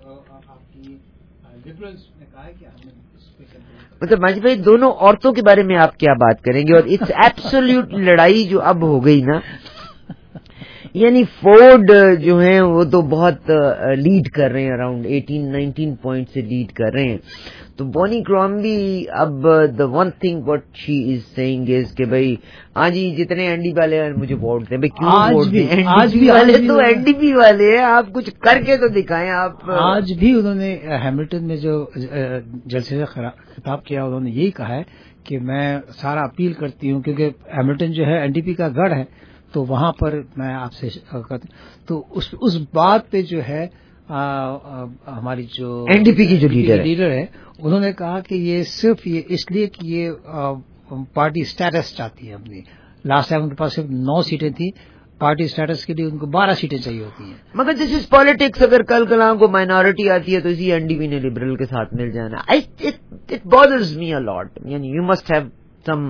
مطلب ماجد بھائی دونوں عورتوں کے بارے میں آپ کیا بات کریں گے؟ اور اٹس ایبسولوٹ لڑائی جو اب ہو گئی نا, یعنی فورڈ جو ہیں وہ تو بہت لیڈ کر رہے ہیں, اراؤنڈ 18-19 پوائنٹ سے لیڈ کر رہے ہیں. تو بونی کرامبی اب the one thing what she is seeing is کہ بھائی ہاں جی جتنے این ڈی پی والے ہیں مجھے ووٹ دیں. بھائی کیوں ووٹ دیں؟ این ڈی پی والے تو این ڈی پی والے ہیں, آپ کچھ کر کے تو دکھائیں. آپ
آج بھی انہوں نے ہیملٹن میں جو جلسے سے خطاب کیا انہوں نے یہی کہا ہے کہ میں سارا اپیل کرتی ہوں کیونکہ ہیملٹن جو ہے این ڈی پی کا گڑھ ہے, تو وہاں پر میں آپ سے تو اس بات پہ جو ہے ہماری جو
این ڈی پی کی جو لیڈر
ہے انہوں نے کہا کہ یہ صرف یہ اس لیے کہ یہ پارٹی اسٹیٹس چاہتی ہے اپنی. لاسٹ ٹائم ان کے پاس صرف 9 سیٹیں تھیں, پارٹی اسٹیٹس کے لیے ان کو 12 سیٹیں چاہیے ہوتی ہیں.
مگر دس از پالیٹکس. اگر کل کلام کو مائنورٹی آتی ہے تو اسی این ڈی پی نے لبرل کے ساتھ مل جانا. It bothers me a lot. یعنی یو مسٹ ہیو سم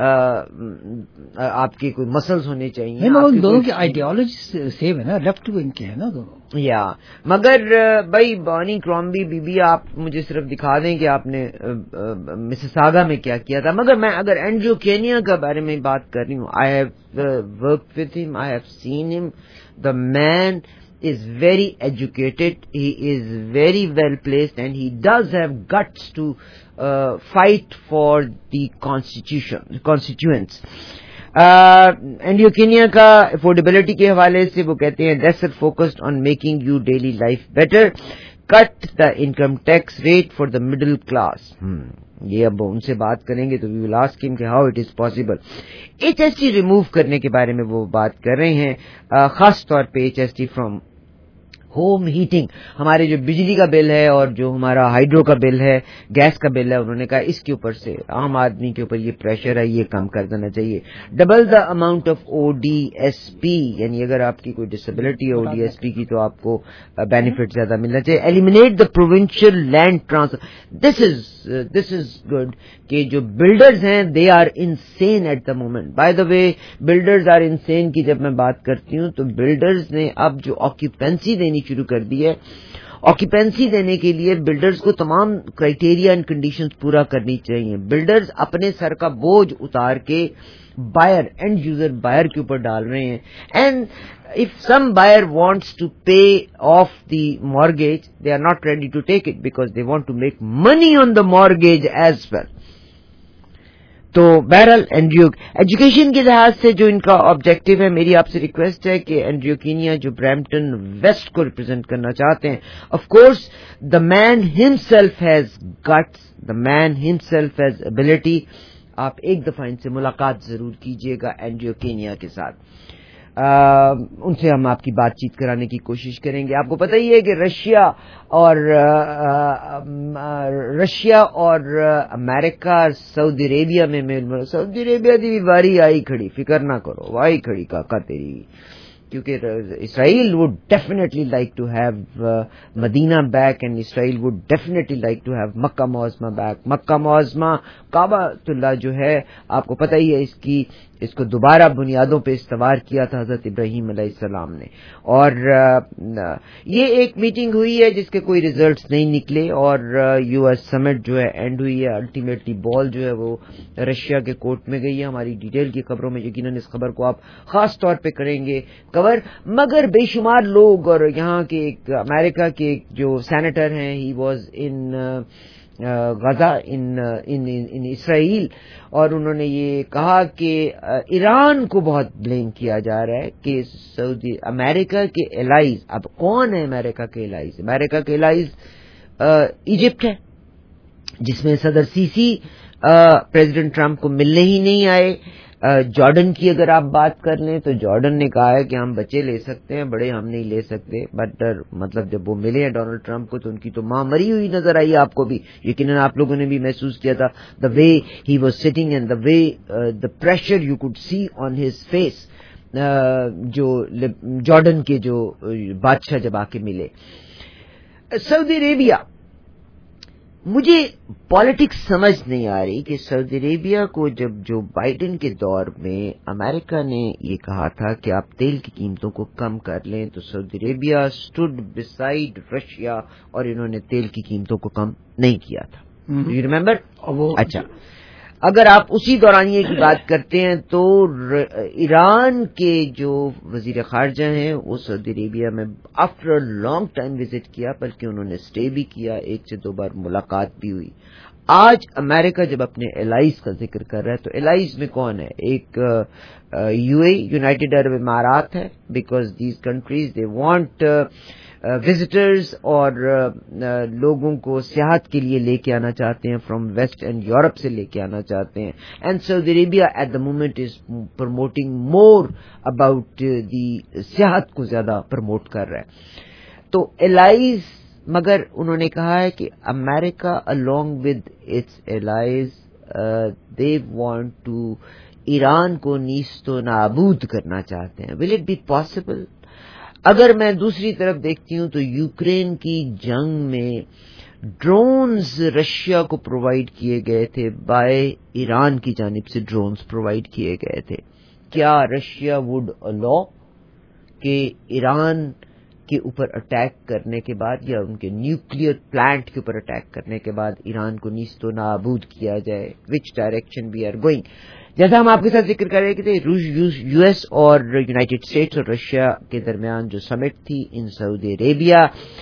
آپ کے کوئی مسلز ہونے چاہیے.
دونوں کی آئیڈیالوجی سیم ہے نا, لیفٹ ونگ کے ہے نا دونوں.
یا مگر بھائی بونی کرامبی بی بی آپ مجھے صرف دکھا دیں کہ آپ نے مسیساگا میں کیا کیا تھا. مگر میں اگر اینڈریو کینیا کے بارے میں بات کر رہی ہوں, I have work with him, I have seen him. The man is very educated, he is very well placed, and he does have guts to fight for the constituents. And یوکینیا کا affordability کے حوالے سے وہ کہتے ہیں that's focused on making you daily life better, cut the income tax rate for the middle class. یہ اب ان سے بات کریں گے تو وی ول آسک ہم کہ how it is possible. H S T remove کرنے کے بارے میں وہ بات کر رہے ہیں, خاص طور پہ H S T from home heating. ہمارے جو بجلی کا بل ہے اور جو ہمارا ہائیڈرو کا بل ہے, گیس کا بل ہے, انہوں نے کہا اس کے اوپر سے عام آدمی کے اوپر یہ پریشر ہے, یہ کم کر دینا چاہیے. Double the amount of O D S P, یعنی اگر آپ کی کوئی ڈسیبلٹی ہے او ڈی ایس پی کی تو آپ کو بینیفٹ زیادہ ملنا چاہیے. Eliminate the provincial land transfer. This is good کہ جو بلڈرز ہیں they are insane at the moment. By the way builders are insane کی جب میں بات کرتی ہوں تو بلڈرز نے اب جو آکیوپینسی دینی شروع کر دی ہے, آکیپینسی دینے کے لیے بلڈرز کو تمام کرائٹیریا اینڈ کنڈیشنز پورا کرنی چاہیے. بلڈرز اپنے سر کا بوجھ اتار کے بائر اینڈ یوزر بائر کے اوپر ڈال رہے ہیں. And if some buyer wants to pay off the mortgage, they are not ready to take it because they want to make money on the mortgage as well. تو بہرحال Andrew education کے لحاظ سے جو ان کا آبجیکٹو ہے, میری آپ سے ریکویسٹ ہے کہ اینڈریو کینیا جو برمپٹن ویسٹ کو ریپرزینٹ کرنا چاہتے ہیں, of course the man himself has guts, the man himself has ability. آپ ایک دفعہ ان سے ملاقات ضرور کیجیے گا اینڈریو کینیا کے ساتھ, ان سے ہم آپ کی بات چیت کرانے کی کوشش کریں گے. آپ کو پتہ ہی ہے کہ رشیا اور امریکہ سعودی عربیہ میں میل, سعودی عربیہ دی واری آئی کھڑی, فکر نہ کرو وائی کھڑی کاکا تیری, کیونکہ اسرائیل would definitely like to have Medina back and Israel would definitely like to have Mecca Muazzama back. مکہ معظمہ کعبۃ اللہ جو ہے آپ کو پتہ ہی ہے, اس کو دوبارہ بنیادوں پہ استوار کیا تھا حضرت ابراہیم علیہ السلام نے. اور یہ ایک میٹنگ ہوئی ہے جس کے کوئی ریزلٹس نہیں نکلے, اور یو ایس سمٹ جو ہے اینڈ ہوئی ہے. الٹیمیٹلی بال جو ہے وہ رشیا کے کورٹ میں گئی ہے. ہماری ڈیٹیل کی خبروں میں یقیناً اس خبر کو آپ خاص طور پہ کریں گے کور, مگر بے شمار لوگ, اور یہاں کے ایک امریکہ کے ایک جو سینیٹر ہیں, ہی واز ان غزہ ان اسرائیل, اور انہوں نے یہ کہا کہ ایران کو بہت بلیم کیا جا رہا ہے کہ امریکہ کے الائز, اب کون ہے امریکہ کے الائز؟ امریکہ کے الائز ایجپٹ ہے, جس میں صدر سیسی پریزیڈنٹ ٹرمپ کو ملنے ہی نہیں آئے. جارڈن کی اگر آپ بات کر لیں تو جارڈن نے کہا ہے کہ ہم بچے لے سکتے ہیں, بڑے ہم نہیں لے سکتے. بٹ مطلب جب وہ ملے ہیں ڈونلڈ ٹرمپ کو تو ان کی تو ماں مری ہوئی نظر آئی. آپ کو بھی یقیناً آپ لوگوں نے بھی محسوس کیا تھا, the way he was sitting and the way the pressure you could see on his face. جو جارڈن کے جو بادشاہ جب آ کے ملے. سعودی عربیہ, مجھے پالیٹکس سمجھ نہیں آ رہی کہ سعودی عربیہ کو جب جو بائیڈن کے دور میں امریکہ نے یہ کہا تھا کہ آپ تیل کی قیمتوں کو کم کر لیں, تو Saudi Arabia stood beside Russia اور انہوں نے تیل کی قیمتوں کو کم نہیں کیا تھا. You remember? اچھا, اگر آپ اسی دورانیے کی بات کرتے ہیں تو ایران کے جو وزیر خارجہ ہیں وہ سعودی عربیہ میں آفٹر لانگ ٹائم وزٹ کیا, بلکہ انہوں نے اسٹے بھی کیا, 1 سے 2 بار ملاقات بھی ہوئی. آج امریکہ جب اپنے الائز کا ذکر کر رہا ہے تو الائز میں کون ہے؟ ایک یو اے یونائٹڈ عرب امارات ہے, because these countries they want visitors اور لوگوں کو سیاحت کے لیے لے کے آنا چاہتے ہیں, فرام ویسٹ اینڈ یورپ سے لے کے آنا چاہتے ہیں. And Saudi Arabia at the moment is promoting more about the سیاحت کو زیادہ پروموٹ کر رہا ہے. تو الائز, مگر انہوں نے کہا ہے کہ امریکہ along with its allies they want to Iran کو نیست و نابود کرنا چاہتے ہیں. will it be possible؟ اگر میں دوسری طرف دیکھتی ہوں تو یوکرین کی جنگ میں ڈرونز رشیا کو پرووائڈ کیے گئے تھے, بائی ایران کی جانب سے ڈرونز پرووائڈ کیے گئے تھے. کیا رشیا وڈ الاو کہ ایران کے اوپر اٹیک کرنے کے بعد یا ان کے نیوکلیئر پلانٹ کے اوپر اٹیک کرنے کے بعد ایران کو نیست و نابود کیا جائے؟ Which direction we are going. جیسا ہم آپ کے ساتھ ذکر کر رہے تھے, یو ایس اور یونائٹڈ اسٹیٹس اور رشیا کے درمیان جو سمٹ تھی in Saudi Arabia,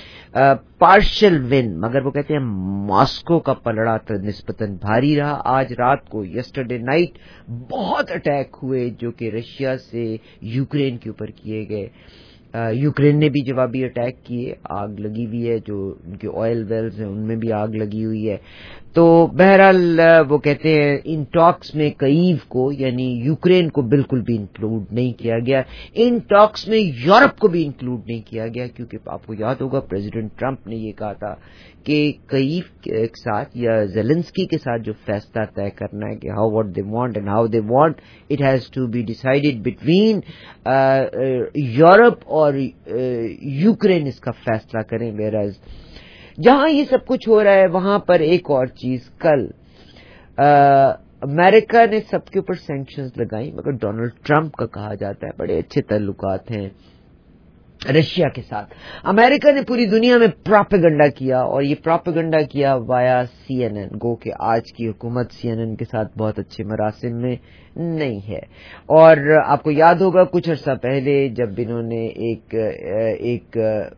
partial one, مگر وہ کہتے ہیں ماسکو کا پلڑا نسبتاً بھاری رہا. آج رات کو یسٹرڈے نائٹ بہت اٹیک ہوئے جو کہ رشیا سے یوکرین کے اوپر کیے گئے. یوکرین نے بھی جوابی اٹیک کیے, آگ لگی ہوئی ہے, جو ان کے آئل ویلز ہیں ان میں بھی آگ لگی ہوئی ہے. تو بہرحال وہ کہتے ہیں ان ٹاکس میں کییو کو یعنی یوکرین کو بالکل بھی انکلوڈ نہیں کیا گیا. ان ٹاکس میں یورپ کو بھی انکلوڈ نہیں کیا گیا, کیونکہ آپ کو یاد ہوگا پریزیڈنٹ ٹرمپ نے یہ کہا تھا کہ کییو کے ساتھ یا زیلنسکی کے ساتھ جو فیصلہ طے کرنا ہے کہ how what they want and how they want, it has to be decided between Europe اور یوکرین اس کا فیصلہ کریں. whereas جہاں یہ سب کچھ ہو رہا ہے وہاں پر ایک اور چیز, کل امریکہ نے سب کے اوپر سینکشنز لگائی, مگر ڈونلڈ ٹرمپ کا کہا جاتا ہے بڑے اچھے تعلقات ہیں رشیا کے ساتھ. امریکہ نے پوری دنیا میں پروپیگنڈا کیا اور یہ پروپیگنڈا کیا وایا CNN. گو کہ آج کی حکومت CNN کے ساتھ بہت اچھے مراسم میں نہیں ہے. اور آپ کو یاد ہوگا کچھ عرصہ پہلے جب انہوں نے ایک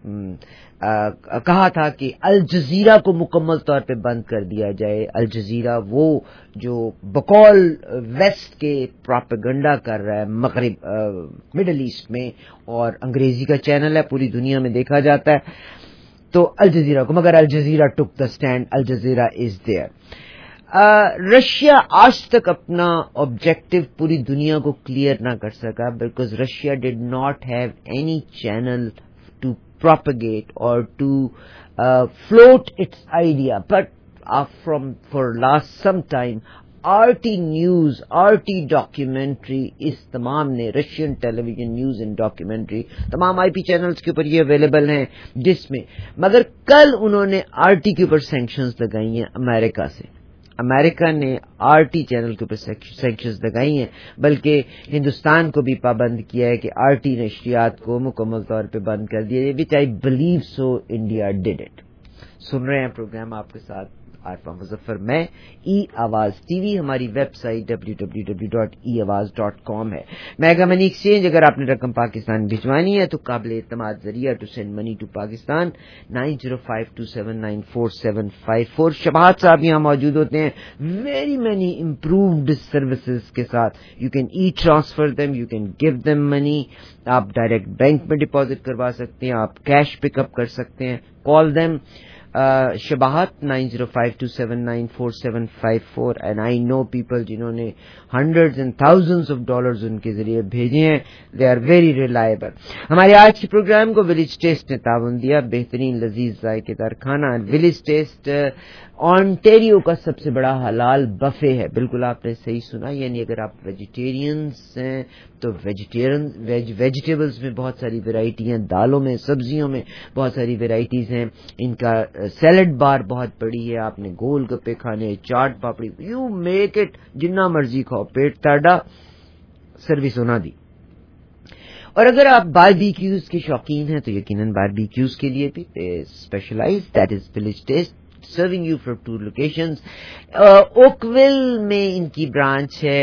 کہا تھا کہ الجزیرہ کو مکمل طور پہ بند کر دیا جائے. الجزیرہ وہ جو بقول ویسٹ کے پروپیگنڈا کر رہا ہے مغرب مڈل ایسٹ میں اور انگریزی کا چینل ہے پوری دنیا میں دیکھا جاتا ہے, تو الجزیرہ کو, مگر Al Jazeera took the stand, Al Jazeera is there. Russia آج تک اپنا آبجیکٹو پوری دنیا کو کلیئر نہ کر سکا because Russia did not have any channel to propagate or to float its idea, but for last some time RT News, RT Documentary اس تمام نے Russian television news and documentary تمام IP چینلز کے اوپر یہ available ہیں جس میں, مگر کل انہوں نے RT کے اوپر سینکشنز لگائی ہیں امریکہ سے. امریکہ نے RT چینل کے اوپر سینکشنز لگائی ہیں, بلکہ ہندوستان کو بھی پابند کیا ہے کہ RT نشریات کو مکمل طور پہ بند کر دیا ہے. Which I believe so India did it. سن رہے ہیں پروگرام آپ کے ساتھ عارفہ مظفر, میں آواز TV. ہماری ویب سائٹ www.eawaz.com ہے. میگا منی ایکسچینج, اگر آپ نے رقم پاکستان بھجوانی ہے تو قابل اعتماد ذریعہ to send money to Pakistan 9052794754. Shabahat صاحب یہاں موجود ہوتے ہیں ویری مینی امپرووڈ سروسز کے ساتھ. You can transfer them, you can give them money. آپ ڈائریکٹ بینک میں ڈپازٹ کروا سکتے ہیں, آپ کیش پک اپ کر سکتے ہیں. Call them Shabahat 9052794754. And I know people جنہوں نے hundreds and thousands of dollars ان کے ذریعے بھیجے ہیں. They are very reliable. ہمارے آج کے پروگرام کو ولیج ٹیسٹ نے تعاون دیا. بہترین لذیذ ذائقے دار کھانا. ولیج ٹیسٹ آنٹیریو کا سب سے بڑا حلال بفے ہے. بالکل آپ نے صحیح سنا, یعنی اگر آپ ویجیٹیرینز ہیں تو ویجیٹیبلز میں بہت ساری ورائٹی ہیں, دالوں میں, سبزیوں میں بہت ساری ورائٹیز ہیں. ان کا سیلڈ بار بہت بڑی ہے. آپ نے گول گپے کھانے, chaat papri, you make it, جنہ مرضی کھاؤ, پیٹ تاڑا, سروس ہونا دی. اور اگر آپ باربیکیوز کے شوقین ہیں تو یقیناً باربیکیوز کے لیے بھی specialise, that is village taste, serving you from 2 locations. Oakville میں ان کی برانچ ہے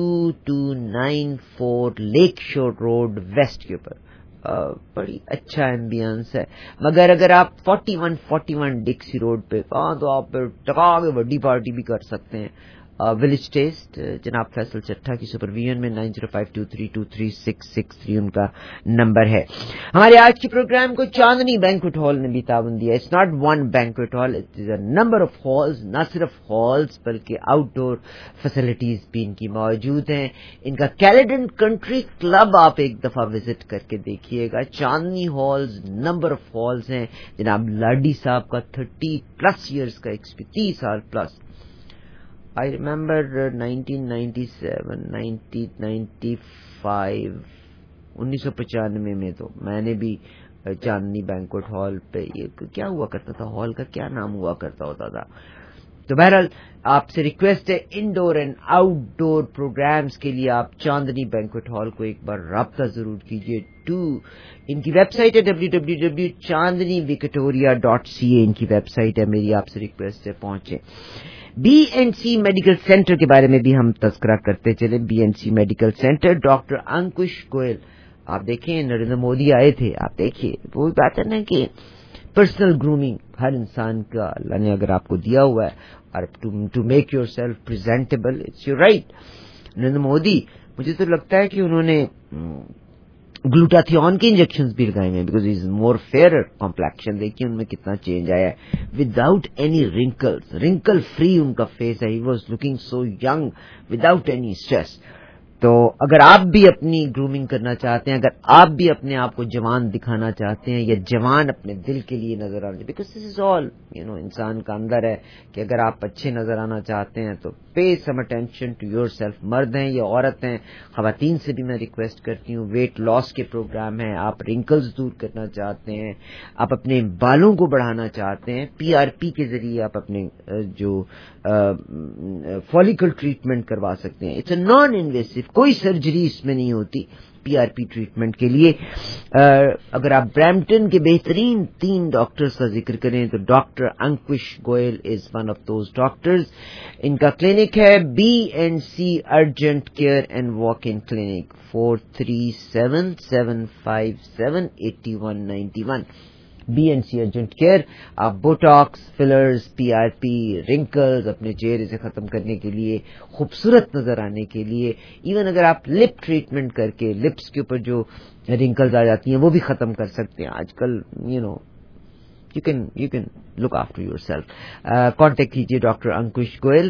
2294 لیک شور روڈ ویسٹ کے اوپر. بڑی اچھا ایمبینس ہے. مگر اگر آپ 4141 ڈکسی روڈ پہ تو آپ ٹکا کے بڑی پارٹی بھی کر سکتے ہیں. ولیج ٹیسٹ جناب فیصل چٹھا کی سپرویژن میں 9052323663 ان کا نمبر ہے. ہمارے آج کے پروگرام کو چاندنی بینکوٹ ہال نے بھی تعاون دیا. It's not one banquet hall, it is a number of halls. نہ صرف ہالز بلکہ آؤٹ ڈور فیسلٹیز بھی ان کی موجود ہیں. ان کا کیلیڈن کنٹری کلب آپ ایک دفعہ وزٹ کر کے دیکھیے گا. Chandni halls number of halls ہیں. جناب لاڈی صاحب کا 30+ ایئرز کا 30 سال پلس. I remember 1997, 1995, 1995 میں تو میں نے بھی چاندنی بینکوٹ ہال پہ, یہ کیا ہوا کرتا تھا, ہال کا کیا نام ہوا کرتا ہوتا تھا. تو بہرحال آپ سے ریکویسٹ ہے indoor and outdoor programmes کے لیے آپ چاندنی بینکوٹ ہال کو ایک بار رابطہ ضرور کیجیے. ان کی ویب سائٹ ہے www.chandnivictoria.ca. ان کی ویب سائٹ ہے. میری آپ سے ریکویسٹ ہے پہنچے. BNC میڈیکل سینٹر کے بارے میں بھی ہم تذکرہ کرتے چلے. BNC medical centre, doctor Ankush Goel. آپ دیکھیں نریندر مودی آئے تھے, آپ دیکھیے وہ بات ہے نا کہ پرسنل گرومنگ ہر انسان کا اللہ نے اگر آپ کو دیا ہوا ہے, اور to make yourself presentable, it's your right. Narendra Modi مجھے تو لگتا ہے کہ انہوں نے گلوٹاتھیون کے انجیکشنز بھی لگائے ہیں because is more fair complexion. دیکھیے ان میں کتنا چینج آیا ہے. وداؤٹ اینی رنکل فری ان کا فیس ہے. He was looking so young without any stress. تو اگر آپ بھی اپنی گرومنگ کرنا چاہتے ہیں, اگر آپ بھی اپنے آپ کو جوان دکھانا چاہتے ہیں یا جوان اپنے دل کے لیے نظر آنا, بیکاز دس از آل انسان کا اندر ہے کہ اگر آپ اچھے نظر آنا چاہتے ہیں تو pay some attention to yourself. مرد ہیں یا عورت ہیں, خواتین سے بھی میں ریکویسٹ کرتی ہوں, ویٹ لاس کے پروگرام ہیں, آپ رنکلز دور کرنا چاہتے ہیں, آپ اپنے بالوں کو بڑھانا چاہتے ہیں, PRP کے ذریعے آپ اپنے جو فولیکل ٹریٹمنٹ کروا سکتے ہیں. اٹس اے نان انویسو کوئی سرجری اس میں نہیں ہوتی PRP ٹریٹمنٹ کے لیے. اگر آپ برامپٹن کے بہترین 3 ڈاکٹرز کا ذکر کریں تو doctor Ankush Goel is one of those doctors. ان کا کلینک ہے BNC urgent care and walk in clinic 437-757-8191. BNC urgent care. آپ بوٹاکس, فلرز, PRP, رنکلز اپنے چہرے سے ختم کرنے کے لیے, خوبصورت نظر آنے کے لیے, ایون اگر آپ لپ ٹریٹمنٹ کر کے لپس کے اوپر جو رنکلز آ جاتی ہیں وہ بھی ختم کر سکتے ہیں آج کل. you can look after yourself. Contact کیجیے ڈاکٹر انکش گوئل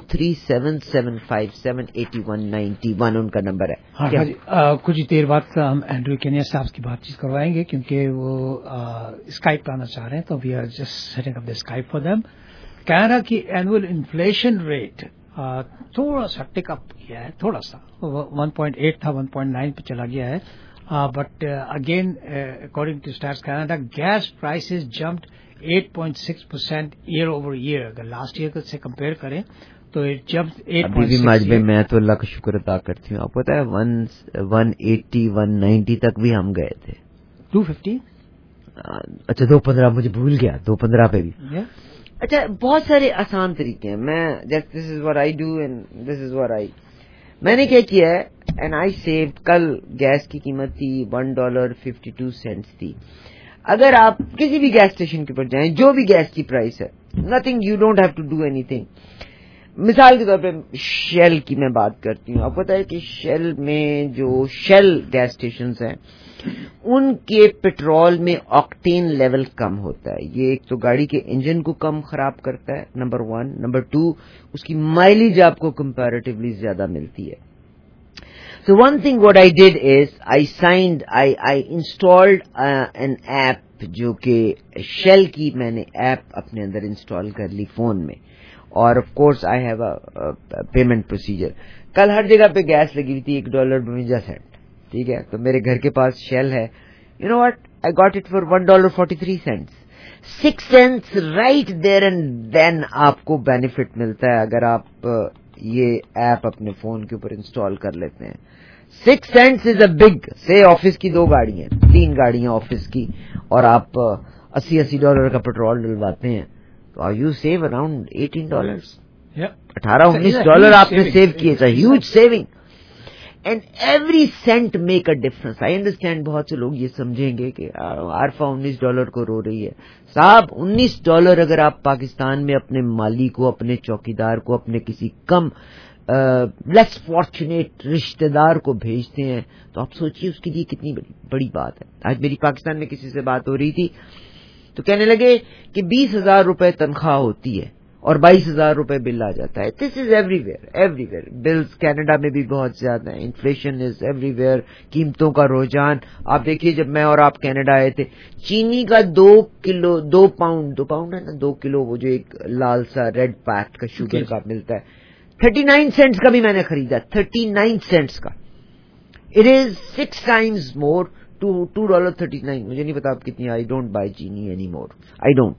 437-757-8191 ان کا نمبر ہے.
کچھ دیر بعد ہم اینڈریو کینیا صاحب کی بات چیت کروائیں گے کیونکہ وہ اسکائپ پہ آنا چاہ رہے ہیں, تو we are just setting up the Skype for them. Canada کی اینوئل انفلیشن ریٹ تھوڑا سا ٹک اپ کیا ہے, تھوڑا سا 1.8 تھا 1.9 پہ چلا گیا ہے. But again, according to Stats Canada, gas prices jumped 8.6% year over year. اگر لاسٹ ایئر سے کمپیئر کریں تو it jumped 8.6%.
ابھی بھی مجمع میں تو اللہ کا شکر ادا کرتی ہوں. آپ کو پتا ہے 180 190 تک بھی ہم گئے تھے.
250.
اچھا 215 مجھے بھول گیا, 215 پہ بھی. اچھا بہت سارے آسان طریقے ہیں. میں دس از what I do and this is what میں نے کیا کیا ہے اینڈ آئی سیو. کل گیس کی قیمت تھی $1.52 تھی. اگر آپ کسی بھی گیس اسٹیشن کے اوپر جائیں, جو بھی گیس کی پرائس ہے, nothing, you don't have to do anything. مثال کے طور پہ شیل کی میں بات کرتی ہوں. آپ کو پتا ہے کہ شیل میں جو شیل گیس اسٹیشنز ہیں ان کے پیٹرول میں آکٹین لیول کم ہوتا ہے. یہ ایک تو گاڑی کے انجن کو کم خراب کرتا ہے, نمبر 1. نمبر 2, اس کی مائلیج آپ کو کمپیریٹیولی زیادہ ملتی ہے. So one thing what I did is I installed an app جو کہ شیل کی میں نے ایپ اپنے اندر انسٹال کر لی فون میں, اور of course I have a payment procedure. کل ہر جگہ پہ گیس لگی ہوئی تھی $1.52. ٹھیک ہے, تو میرے گھر کے پاس شیل ہے. You know what? I got it for $1.43. 6 cents right there and then آپ کو بینیفٹ ملتا ہے اگر آپ یہ ایپ اپنے فون کے اوپر انسٹال کر لیتے ہیں. 6 cents is a big. سے آفس کی 2 گاڑیاں, 3 گاڑیاں آفس کی, اور آپ $80 کا پیٹرول ڈلواتے ہیں تو یو سیو اراؤنڈ $18. $18-19 آپ نے سیو کیے. It's a huge saving. And every cent make a difference. I understand بہت سے لوگ یہ سمجھیں گے کہ عارفہ $19 کو رو رہی ہے. صاحب $19 اگر آپ پاکستان میں اپنے مالی کو, اپنے چوکیدار کو, اپنے کسی کم لیس فارچونیٹ رشتہ دار کو بھیجتے ہیں تو آپ سوچیے اس کے لیے کتنی بڑی بات ہے. آج میری پاکستان میں کسی سے بات ہو رہی تھی تو کہنے لگے کہ 20,000 روپے تنخواہ ہوتی ہے اور 22,000 روپے بل آ جاتا ہے. This is everywhere. Bills Canada میں بھی بہت زیادہ ہیں. Inflation is everywhere. قیمتوں کا رجحان آپ دیکھیے. جب میں اور آپ کینیڈا آئے تھے, چینی کا 2 پاؤنڈ ہے نا, 2 کلو وہ جو ایک لال سا ریڈ پیک کا شوگر کا ملتا ہے, 39 سینٹس کا بھی میں نے خریدا. 39 سینٹس کا. It is 6 times more to $2.39. مجھے نہیں پتا آپ کتنی. I don't buy chini any more. I don't.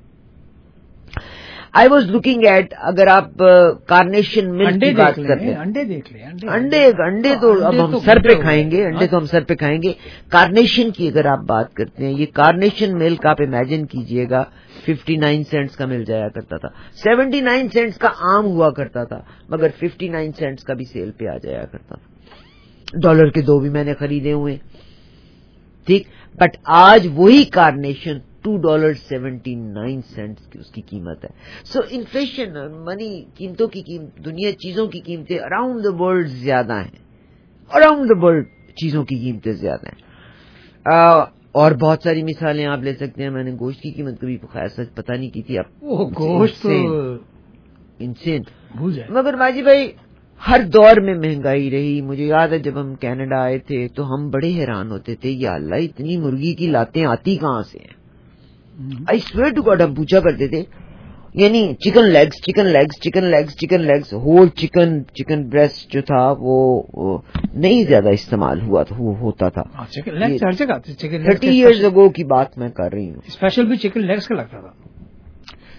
I was looking at, اگر آپ کارنیشن ملک کی بات کرتے ہیں, انڈے تو اب ہم سر پہ کھائیں گے. انڈے تو ہم سر پہ کھائیں گے. کارنیشن کی اگر آپ بات کرتے ہیں, یہ کارنیشن ملک آپ امیجن کیجئے گا 59 سینٹس کا مل جایا کرتا تھا. 79 سینٹس کا عام ہوا کرتا تھا, مگر 59 سینٹس کا بھی سیل پہ آ جایا کرتا تھا. $1 کے 2 بھی میں نے خریدے ہوئے. ٹھیک, بٹ آج وہی کارنیشن $2.79 کی اس کی قیمت ہے. سو انفلیشن, منی, قیمتوں کی قیمت, دنیا چیزوں کی قیمتیں اراؤنڈ دا ورلڈ زیادہ ہیں. اراؤنڈ دا ورلڈ چیزوں کی قیمتیں زیادہ ہیں. اور بہت ساری مثالیں آپ لے سکتے ہیں. میں نے گوشت کی قیمت کبھی خیر سچ پتہ نہیں کی تھی. اب
گوشت
انسین بھول جائے. مگر باجی بھائی ہر دور میں مہنگائی رہی. مجھے یاد ہے جب ہم کینیڈا آئے تھے تو ہم بڑے حیران ہوتے تھے, یا اللہ اتنی مرغی کی لاتیں آتی کہاں سے ہیں. آئی سویئر ٹو گاڈ, ہم پوچھا کرتے تھے, یعنی chicken legs, whole chicken breast جو تھا وہ نہیں زیادہ استعمال ہوتا تھا. 30 years ago کی بات میں کر رہی ہوں.
اسپیشل بھی چکن لیگز کا لگتا تھا.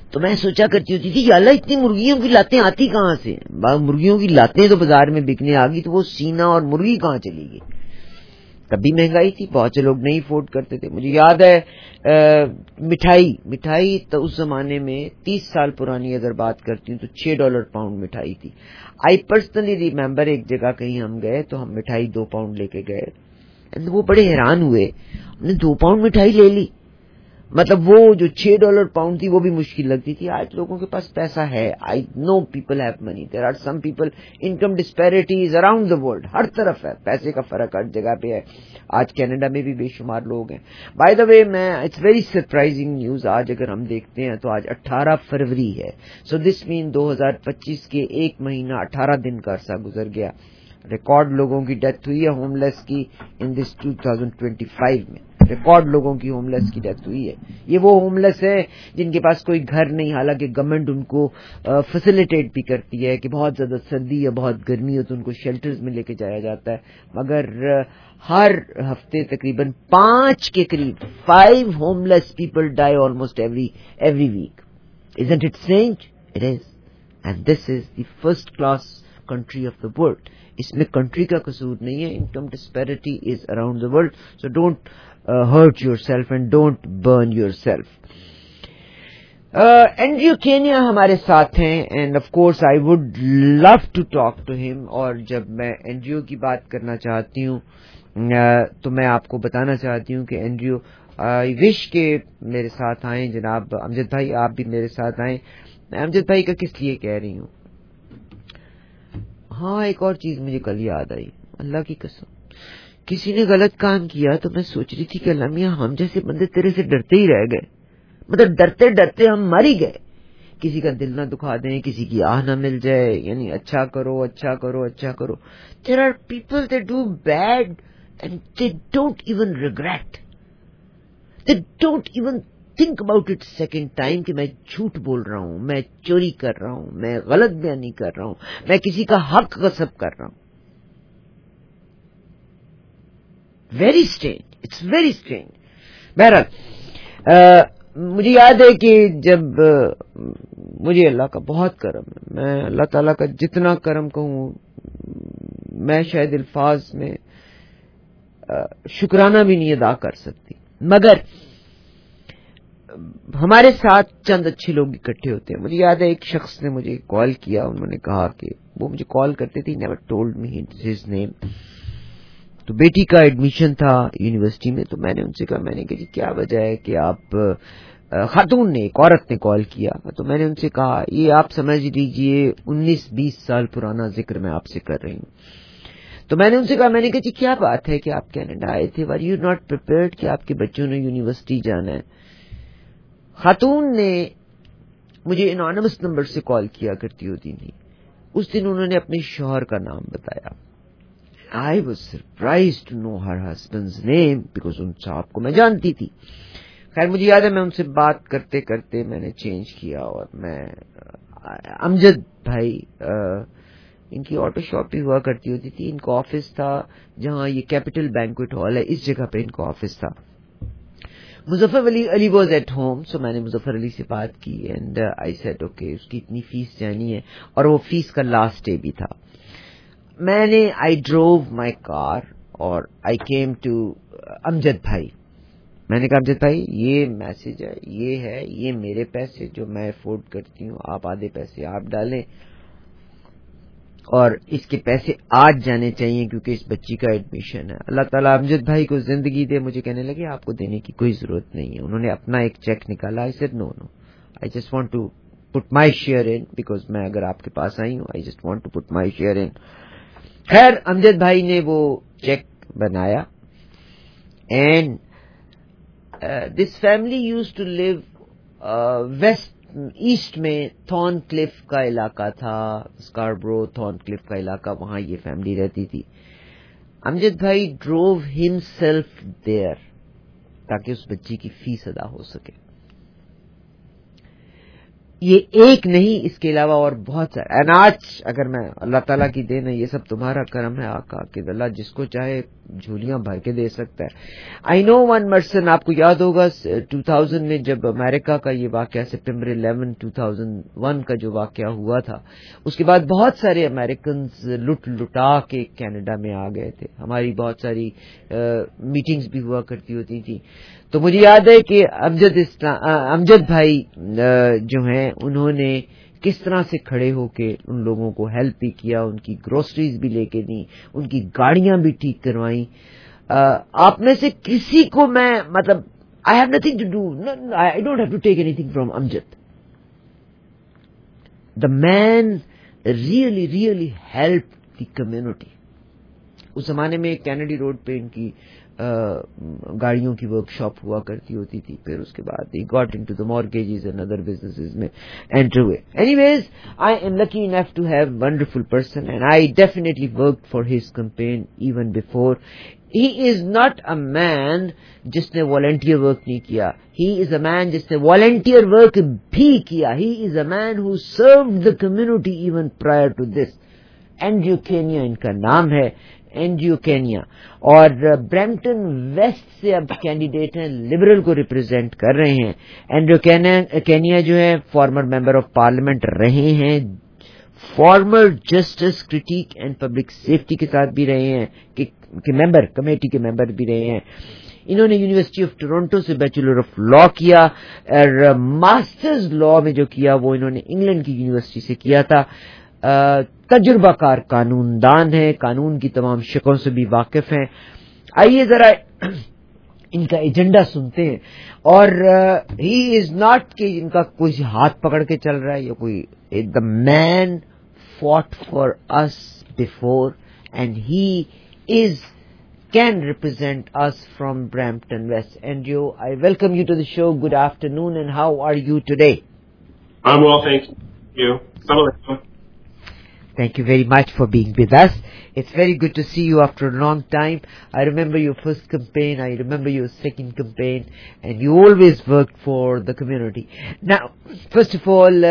تو میں سوچا کرتی ہوتی تھی یا اللہ اتنی مرغیوں کی لاتیں آتی کہاں سے؟ مرغیوں کی لاتیں تو بازار میں بکنے آ گئی تو وہ سینا اور مرغی کہاں چلی گئی؟ کبھی مہنگائی تھی, بہت سے لوگ نہیں افورڈ کرتے تھے. مجھے یاد ہے مٹھائی تو اس زمانے میں 30 سال پرانی اگر بات کرتی ہوں تو $6 پاؤنڈ مٹھائی تھی. آئی پرسنلی ریمبر ایک جگہ کہیں ہم گئے تو ہم مٹھائی 2 پاؤنڈ لے کے گئے, وہ بڑے حیران ہوئے, ہم نے 2 پاؤنڈ مٹھائی لے لی. مطلب وہ جو $6 پاؤنڈ تھی وہ بھی مشکل لگتی تھی. آج لوگوں کے پاس پیسہ ہے. I know people have money. There are some people, income disparities around the world, ہر طرف ہے, پیسے کا فرق ہر جگہ پہ ہے. آج کینیڈا میں بھی بے شمار لوگ ہیں. By the way it's very surprising news. آج اگر ہم دیکھتے ہیں تو آج 18 فروری ہے. سو دس مین 2025 کے 1 مہینہ 18 دن کا عرصہ گزر گیا. ریکارڈ لوگوں کی ڈیتھ ہوئی ہے ہوم لیس کی ان دس 2025 میں. ریکارڈ لوگوں کی ہوم لیس کی ڈیتھ ہوئی ہے. یہ وہ ہوم لیس ہے جن کے پاس کوئی گھر نہیں, حالانکہ گورنمنٹ ان کو فیسیلیٹیٹ بھی کرتی ہے کہ بہت زیادہ سردی یا بہت گرمی ہو تو ان کو شیلٹرز میں لے کے جایا جاتا ہے, مگر ہر ہفتے تقریباً 5 کے قریب 5 homeless people die almost every week. Isn't it strange? It is. And this is the first class country of the world. اس میں کنٹری کا قصور نہیں ہے. Income disparity is around the world. So don't hurt yourself and don't burn yourself. Andrew Kania ہمارے ساتھ ہیں and of course I would love to talk to him. اور جب میں اینڈریو کی بات کرنا چاہتی ہوں تو میں آپ کو بتانا چاہتی ہوں کہ اینڈریو آئی وش کہ میرے ساتھ آئیں. جناب امجد بھائی آپ بھی میرے ساتھ آئیں. میں امجد بھائی کا کس لیے کہہ رہی ہوں, ہاں ایک اور چیز مجھے کل یاد آئی, اللہ کی قسم کسی نے غلط کام کیا تو میں سوچ رہی تھی کہ اللہ میاں ہم جیسے بندے تیرے سے ڈرتے ہی رہ گئے. مطلب ڈرتے ڈرتے ہم مر ہی گئے. کسی کا دل نہ دکھا دیں, کسی کی آہ نہ مل جائے, یعنی اچھا کرو اچھا کرو اچھا کرو. There are people that do bad and they don't even regret. They don't even think about it second time کہ میں جھوٹ بول رہا ہوں, میں چوری کر رہا ہوں, میں غلط بیانی کر رہا ہوں, میں کسی کا حق غصب کر رہا ہوں. Very strange, it's very strange. بہرحال مجھے یاد ہے کہ جب مجھے اللہ کا بہت کرم ہے, میں اللہ تعالیٰ کا جتنا کرم کہوں میں شاید الفاظ میں شکرانہ بھی نہیں ادا کر سکتی. مگر ہمارے ساتھ چند اچھے لوگ اکٹھے ہوتے ہیں. مجھے یاد ہے ایک شخص نے مجھے کال کیا, انہوں نے کہا کہ وہ مجھے کال کرتے تھے, never told me his name. تو بیٹی کا ایڈمیشن تھا یونیورسٹی میں, تو میں نے ان سے کہا, میں نے کہا کیا وجہ ہے کہ آپ, خاتون نے ایک عورت نے کال کیا, تو میں نے ان سے کہا یہ آپ سمجھ لیجئے 19-20 سال پرانا ذکر میں آپ سے کر رہی ہوں. تو میں نے ان سے کہا, میں نے کہا جی کیا بات ہے کہ آپ کینیڈا آئے تھے, ور یو ناٹ پریپیئرڈ کہ آپ کے بچوں نے یونیورسٹی جانا ہے. خاتون نے مجھے انانیمس نمبر سے کال کیا کرتی ہوتی تھی. اس دن انہوں نے اپنے شوہر کا نام بتایا. I was surprised to know her husband's name because ان صاحب کو میں جانتی تھی. خیر مجھے یاد ہے میں ان سے بات کرتے کرتے میں نے چینج کیا اور میں امجد بھائی, ان کی آٹو شاپ بھی ہوا کرتی ہوتی تھی, ان کا آفس تھا جہاں یہ کیپٹل بینکویٹ ہال ہے, اس جگہ پہ ان کا آفس تھا. Muzaffar Ali was at home, so میں نے مظفر علی سے بات کی اینڈ آئی سیڈ اوکے اس کی اتنی فیس جانی ہے, اور وہ فیس کا لاسٹ ڈے بھی تھا. میں نے آئی ڈروو مائی کار اور آئی کیم ٹو امجد بھائی. میں نے کہا امجد بھائی یہ میسج ہے, یہ میرے پیسے جو میں افورڈ کرتی ہوں, آپ آدھے پیسے آپ ڈالیں اور اس کے پیسے آج جانے چاہیے کیونکہ اس بچی کا ایڈمیشن ہے. اللہ تعالیٰ امجد بھائی کو زندگی دے. مجھے کہنے لگے آپ کو دینے کی کوئی ضرورت نہیں ہے. انہوں نے اپنا ایک چیک نکالا. I said no I just want to put my share in, because میں اگر آپ کے پاس آئی ہوں, I just want to put my share in. خیر امجد بھائی نے وہ چیک بنایا and this family used to live west east میں تھارن کلف کا علاقہ تھا, اسکاربرو تھارن کلف کا علاقہ, وہاں یہ فیملی رہتی تھی. امجد بھائی ڈروو ہم سیلف دیئر تاکہ اس بچی کی فیس ادا ہو سکے. ये एक नहीं, इसके अलावा और बहुत सारे अनाज, अगर मैं अल्लाह ताला की देन है, ये सब तुम्हारा करम है आका कि अल्लाह जिसको चाहे झोलियां भर के दे सकता है। आई नो वन पर्सन, आपको याद होगा 2000 में जब अमेरिका का ये वाकया, सितंबर 11 2001 का जो वाकया हुआ था, उसके बाद बहुत सारे अमेरिकन लुटा के कनाडा में आ गए थे। हमारी बहुत सारी मीटिंग्स भी हुआ करती होती थी। तो मुझे याद है कि अमजद भाई जो हैं, उन्होंने किस तरह से खड़े होके उन लोगों को हेल्प भी किया, उनकी ग्रोसरीज भी लेके दी, उनकी गाड़ियां भी ठीक करवाई। आप में से किसी को मैं, मतलब I have nothing to do, I don't have to take anything from Amjad. The man really really help the community. उस जमाने में कैनेडी रोड पे इनकी गाड़ियों की वर्कशॉप हुआ करती होती थी। फिर उसके बाद he got into the mortgages and other businesses में enter हुए। Anyways, I am lucky enough to have wonderful person and I definitely worked for his campaign even before. He is not a man जिसने volunteer work नहीं किया। He is a man जिसने volunteer work भी किया। He is a man who served the community even prior to this. Andrew Kania इनका नाम है, Andrew Kania, और ब्रैम्पटन वेस्ट से अब कैंडिडेट हैं, लिबरल को रिप्रेजेंट कर रहे हैं। एंड्रयू केनिया जो है फॉर्मर मेंबर ऑफ पार्लियामेंट रहे हैं, former justice, critic and public safety के साथ भी रहे हैं, कि मेंबर, कमेटी के मेंबर भी रहे हैं। इन्होंने यूनिवर्सिटी ऑफ टोरंटो से बैचलर ऑफ लॉ किया और मास्टर्स लॉ में जो किया वो इन्होंने इंग्लैंड की यूनिवर्सिटी से किया था। तजुर्बाकार कानूनदान है, कानून की तमाम शक्लों से भी वाकिफ हैं। आइए जरा इनका एजेंडा सुनते हैं। और ही इज नॉट कि इनका कोई हाथ पकड़ के चल रहा है या कोई, the man fought for us before and he is can represent us from Brampton West. Andrew, I welcome you to the show. Good afternoon, and how are you today?
I'm well, thank you.
Thank you very much for being with us. It's very good to see you after a long time. I remember your first campaign, I remember your second campaign, and you always worked for the community. Now, first of all,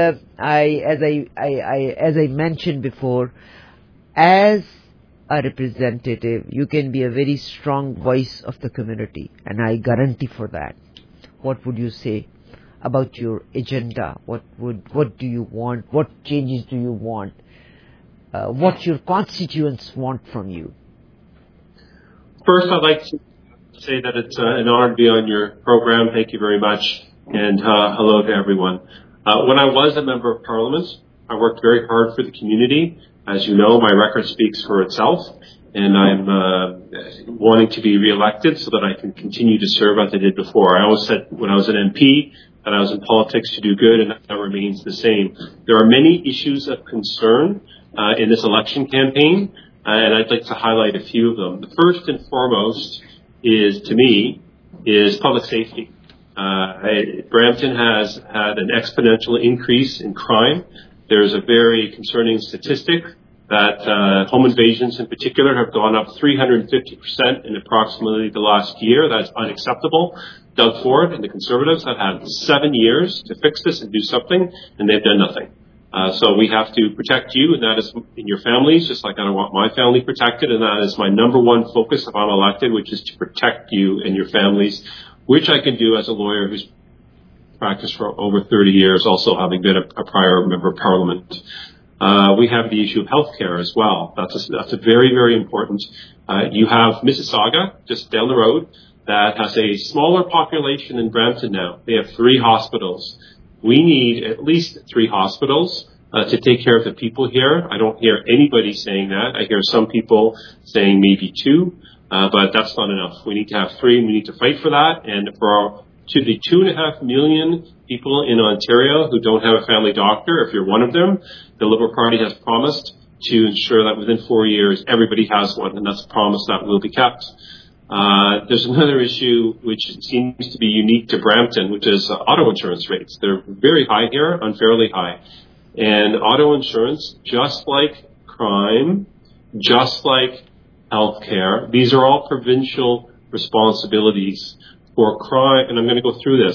as I mentioned before, as a representative, you can be a very strong voice of the community, and I guarantee for that. What would you say about your agenda? What do you want? What changes do you want? What your constituents want from you?
First, I'd like to say that it's an honor to be on your program. Thank you very much, and hello to everyone. When I was a member of Parliament, I worked very hard for the community. As you know, my record speaks for itself, and I'm wanting to be re-elected so that I can continue to serve as I did before. I always said when I was an MP that I was in politics to do good, and that remains the same. There are many issues of concern in this election campaign, and I'd like to highlight a few of them. The first and foremost is, to me, is public safety. Brampton has had an exponential increase in crime. There's a very concerning statistic that home invasions in particular have gone up 350% in approximately the last year. That's unacceptable. Doug Ford and the Conservatives have had 7 years to fix this and do something, and they've done nothing. So we have to protect you, and that is in your families, just like I want my family protected, and that is my number one focus if I'm elected, which is to protect you and your families, which I can do as a lawyer who's practiced for over 30 years, also having been a prior member of Parliament. We have the issue of healthcare as well. That's a very, very important. You have Mississauga, just down the road, that has a smaller population than Brampton now. They have 3 hospitals. We need at least 3 hospitals to take care of the people here. I don't hear anybody saying that. I hear some people saying maybe 2, but that's not enough. We need to have 3, and we need to fight for that. And to the 2.5 million people in Ontario who don't have a family doctor, if you're one of them, the Liberal Party has promised to ensure that within 4 years everybody has one, and that's a promise that will be kept. There's another issue which seems to be unique to Brampton, which is auto insurance rates. They're very high here, unfairly high. And auto insurance, just like crime, just like healthcare, these are all provincial responsibilities. For crime, and I'm going to go through this,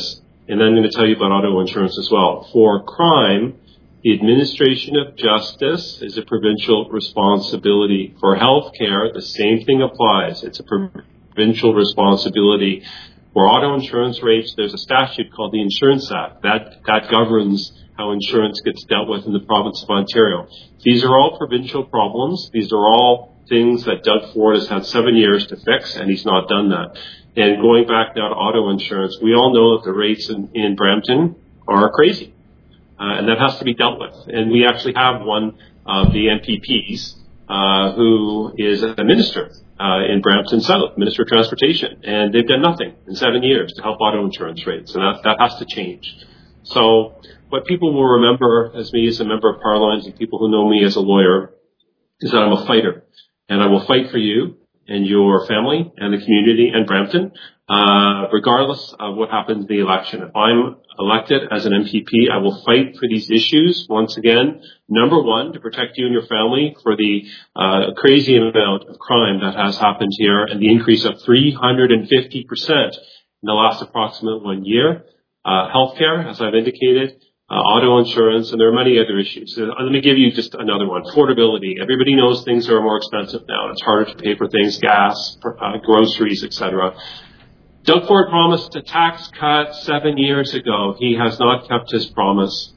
And then I'm going to tell you about auto insurance as well. For crime, the administration of justice is a provincial responsibility. For health care, the same thing applies. It's a provincial responsibility. For auto insurance rates, there's a statute called the Insurance Act that governs how insurance gets dealt with in the province of Ontario. These are all provincial problems. These are all things that Doug Ford has had 7 years to fix, and he's not done that. And going back now to auto insurance, we all know that the rates in Brampton are crazy. And that has to be dealt with. And we actually have one of the MPPs who is a minister in Brampton South, Minister of Transportation. And they've done nothing in 7 years to help auto insurance rates. And that has to change. So what people will remember as me as a member of Parliament and people who know me as a lawyer is that I'm a fighter. And I will fight for you and your family and the community and Brampton, regardless of what happens in the election. If I'm elected as an MPP, I will fight for these issues. Once again, number one, to protect you and your family for the crazy amount of crime that has happened here and the increase of 350% in the last approximate 1 year. Healthcare, as I've indicated, auto insurance, and there are many other issues. Let me give you just another one. Affordability. Everybody knows things are more expensive now. It's harder to pay for things, gas, groceries, etc. Doug Ford promised a tax cut 7 years ago. He has not kept his promise.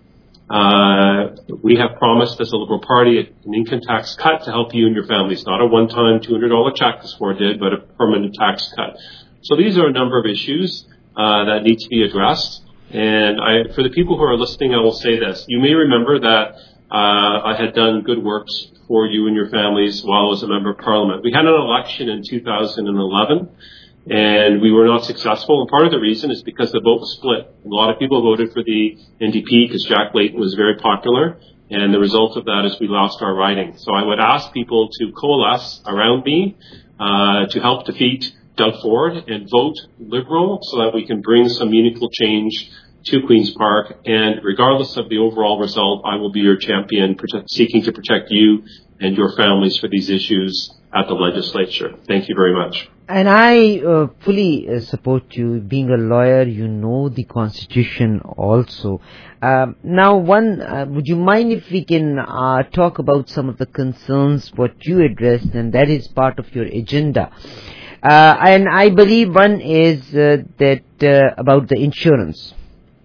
We have promised as a Liberal Party an income tax cut to help you and your families. Not a one-time $200 check as Ford did, but a permanent tax cut. So these are a number of issues that need to be addressed. And for the people who are listening, I will say this. You may remember that I had done good works for you and your families while I was a member of Parliament. We had an election in 2011, and we were not successful. And part of the reason is because the vote was split. A lot of people voted for the NDP because Jack Layton was very popular, and the result of that is we lost our riding. So I would ask people to coalesce around me to help defeat Doug Ford and vote Liberal so that we can bring some meaningful change to Queen's Park. And regardless of the overall result, I will be your champion seeking to protect you and your families for these issues at the legislature. Thank you very much.
And I fully support you. Being a lawyer, you know the Constitution also. Now, would you mind if we can talk about some of the concerns what you addressed, and that is part of your agenda. And I believe one is that about the insurance.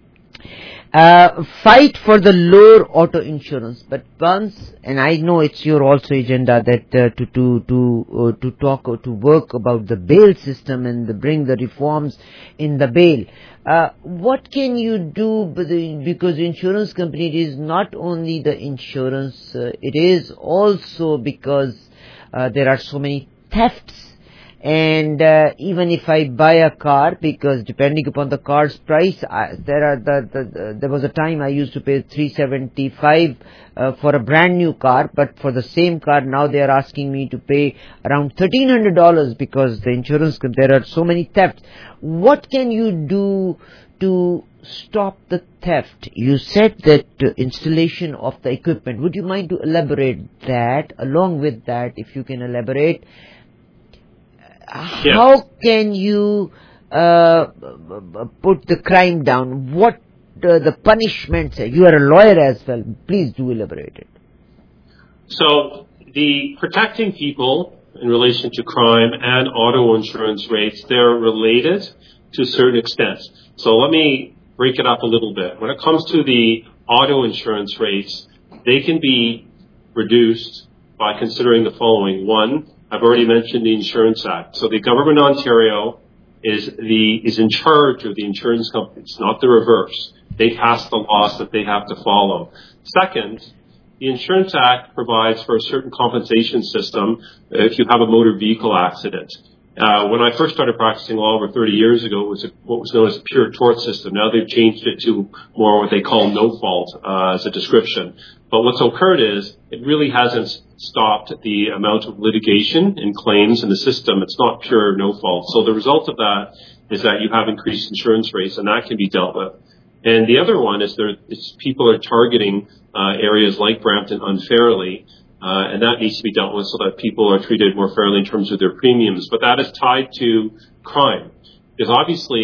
Fight for the lower auto insurance, but once, and I know it's your also agenda that to talk or to work about the bail system and bring the reforms in the bail. What can you do? Because the insurance company is not only the insurance, it is also because there are so many thefts. And even if I buy a car, because depending upon the car's price, there was a time I used to pay $375 for a brand new car, but for the same car now they are asking me to pay around $1,300 because the insurance, there are so many thefts. What can you do to stop the theft? You said that installation of the equipment. Would you mind to elaborate that? Along with that, if you can elaborate, how can you put the crime down? What the punishments? You are a lawyer as well. Please do elaborate it.
So the protecting people in relation to crime and auto insurance rates, they're related to a certain extent. So let me break it up a little bit. When it comes to the auto insurance rates, they can be reduced by considering the following. One, I've already mentioned the Insurance Act. So the government of Ontario is in charge of the insurance companies, not the reverse. They pass the laws that they have to follow. Second, the Insurance Act provides for a certain compensation system if you have a motor vehicle accident. When I first started practicing law over 30 years ago, it was what was known as a pure tort system. Now they've changed it to more what they call no fault as a description. But what's occurred is it really hasn't stopped the amount of litigation and claims in the system. It's not pure no fault. So the result of that is that you have increased insurance rates, and that can be dealt with. And the other one is people are targeting areas like Brampton unfairly. And that needs to be dealt with so that people are treated more fairly in terms of their premiums. But that is tied to crime. Because obviously,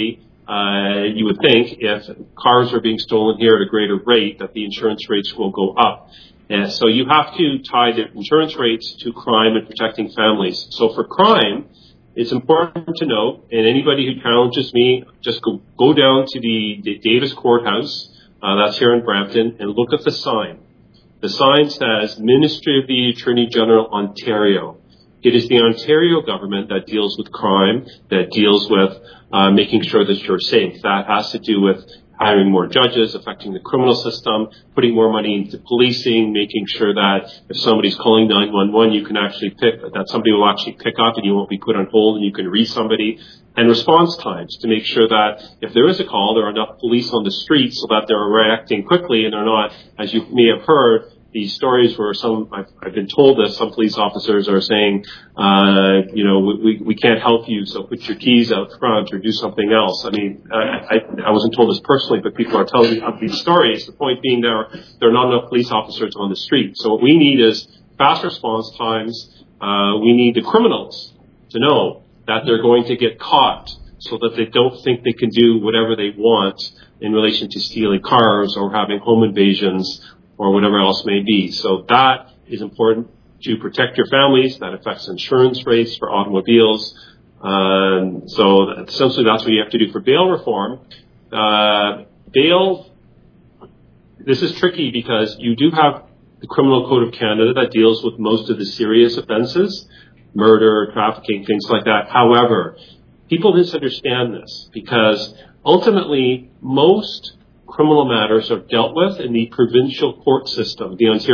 you would think if cars are being stolen here at a greater rate, that the insurance rates will go up. And so you have to tie the insurance rates to crime and protecting families. So for crime, it's important to note, and anybody who challenges me, just go down to the Davis Courthouse, that's here in Brampton, and look at the sign. The sign says Ministry of the Attorney General, Ontario. It is the Ontario government that deals with crime, that deals with making sure that you're safe. That has to do with hiring more judges, affecting the criminal system, putting more money into policing, making sure that if somebody's calling 911, you can actually that somebody will actually pick up and you won't be put on hold and you can reach somebody. And response times to make sure that if there is a call, there are enough police on the streets so that they're reacting quickly and they're not, as you may have heard, these stories where I've been told that some police officers are saying, we can't help you, so put your keys out front or do something else. I mean, I wasn't told this personally, but people are telling me of these stories. The point being there are not enough police officers on the street. So what we need is fast response times. We need the criminals to know that they're going to get caught so that they don't think they can do whatever they want in relation to stealing cars or having home invasions or whatever else may be. So that is important to protect your families. That affects insurance rates for automobiles. So essentially that's what you have to do for bail reform. Bail, this is tricky because you do have the Criminal Code of Canada that deals with most of the serious offenses, murder, trafficking, things like that. However, people misunderstand this because ultimately most criminal matters are dealt with in the provincial court system. The Ontario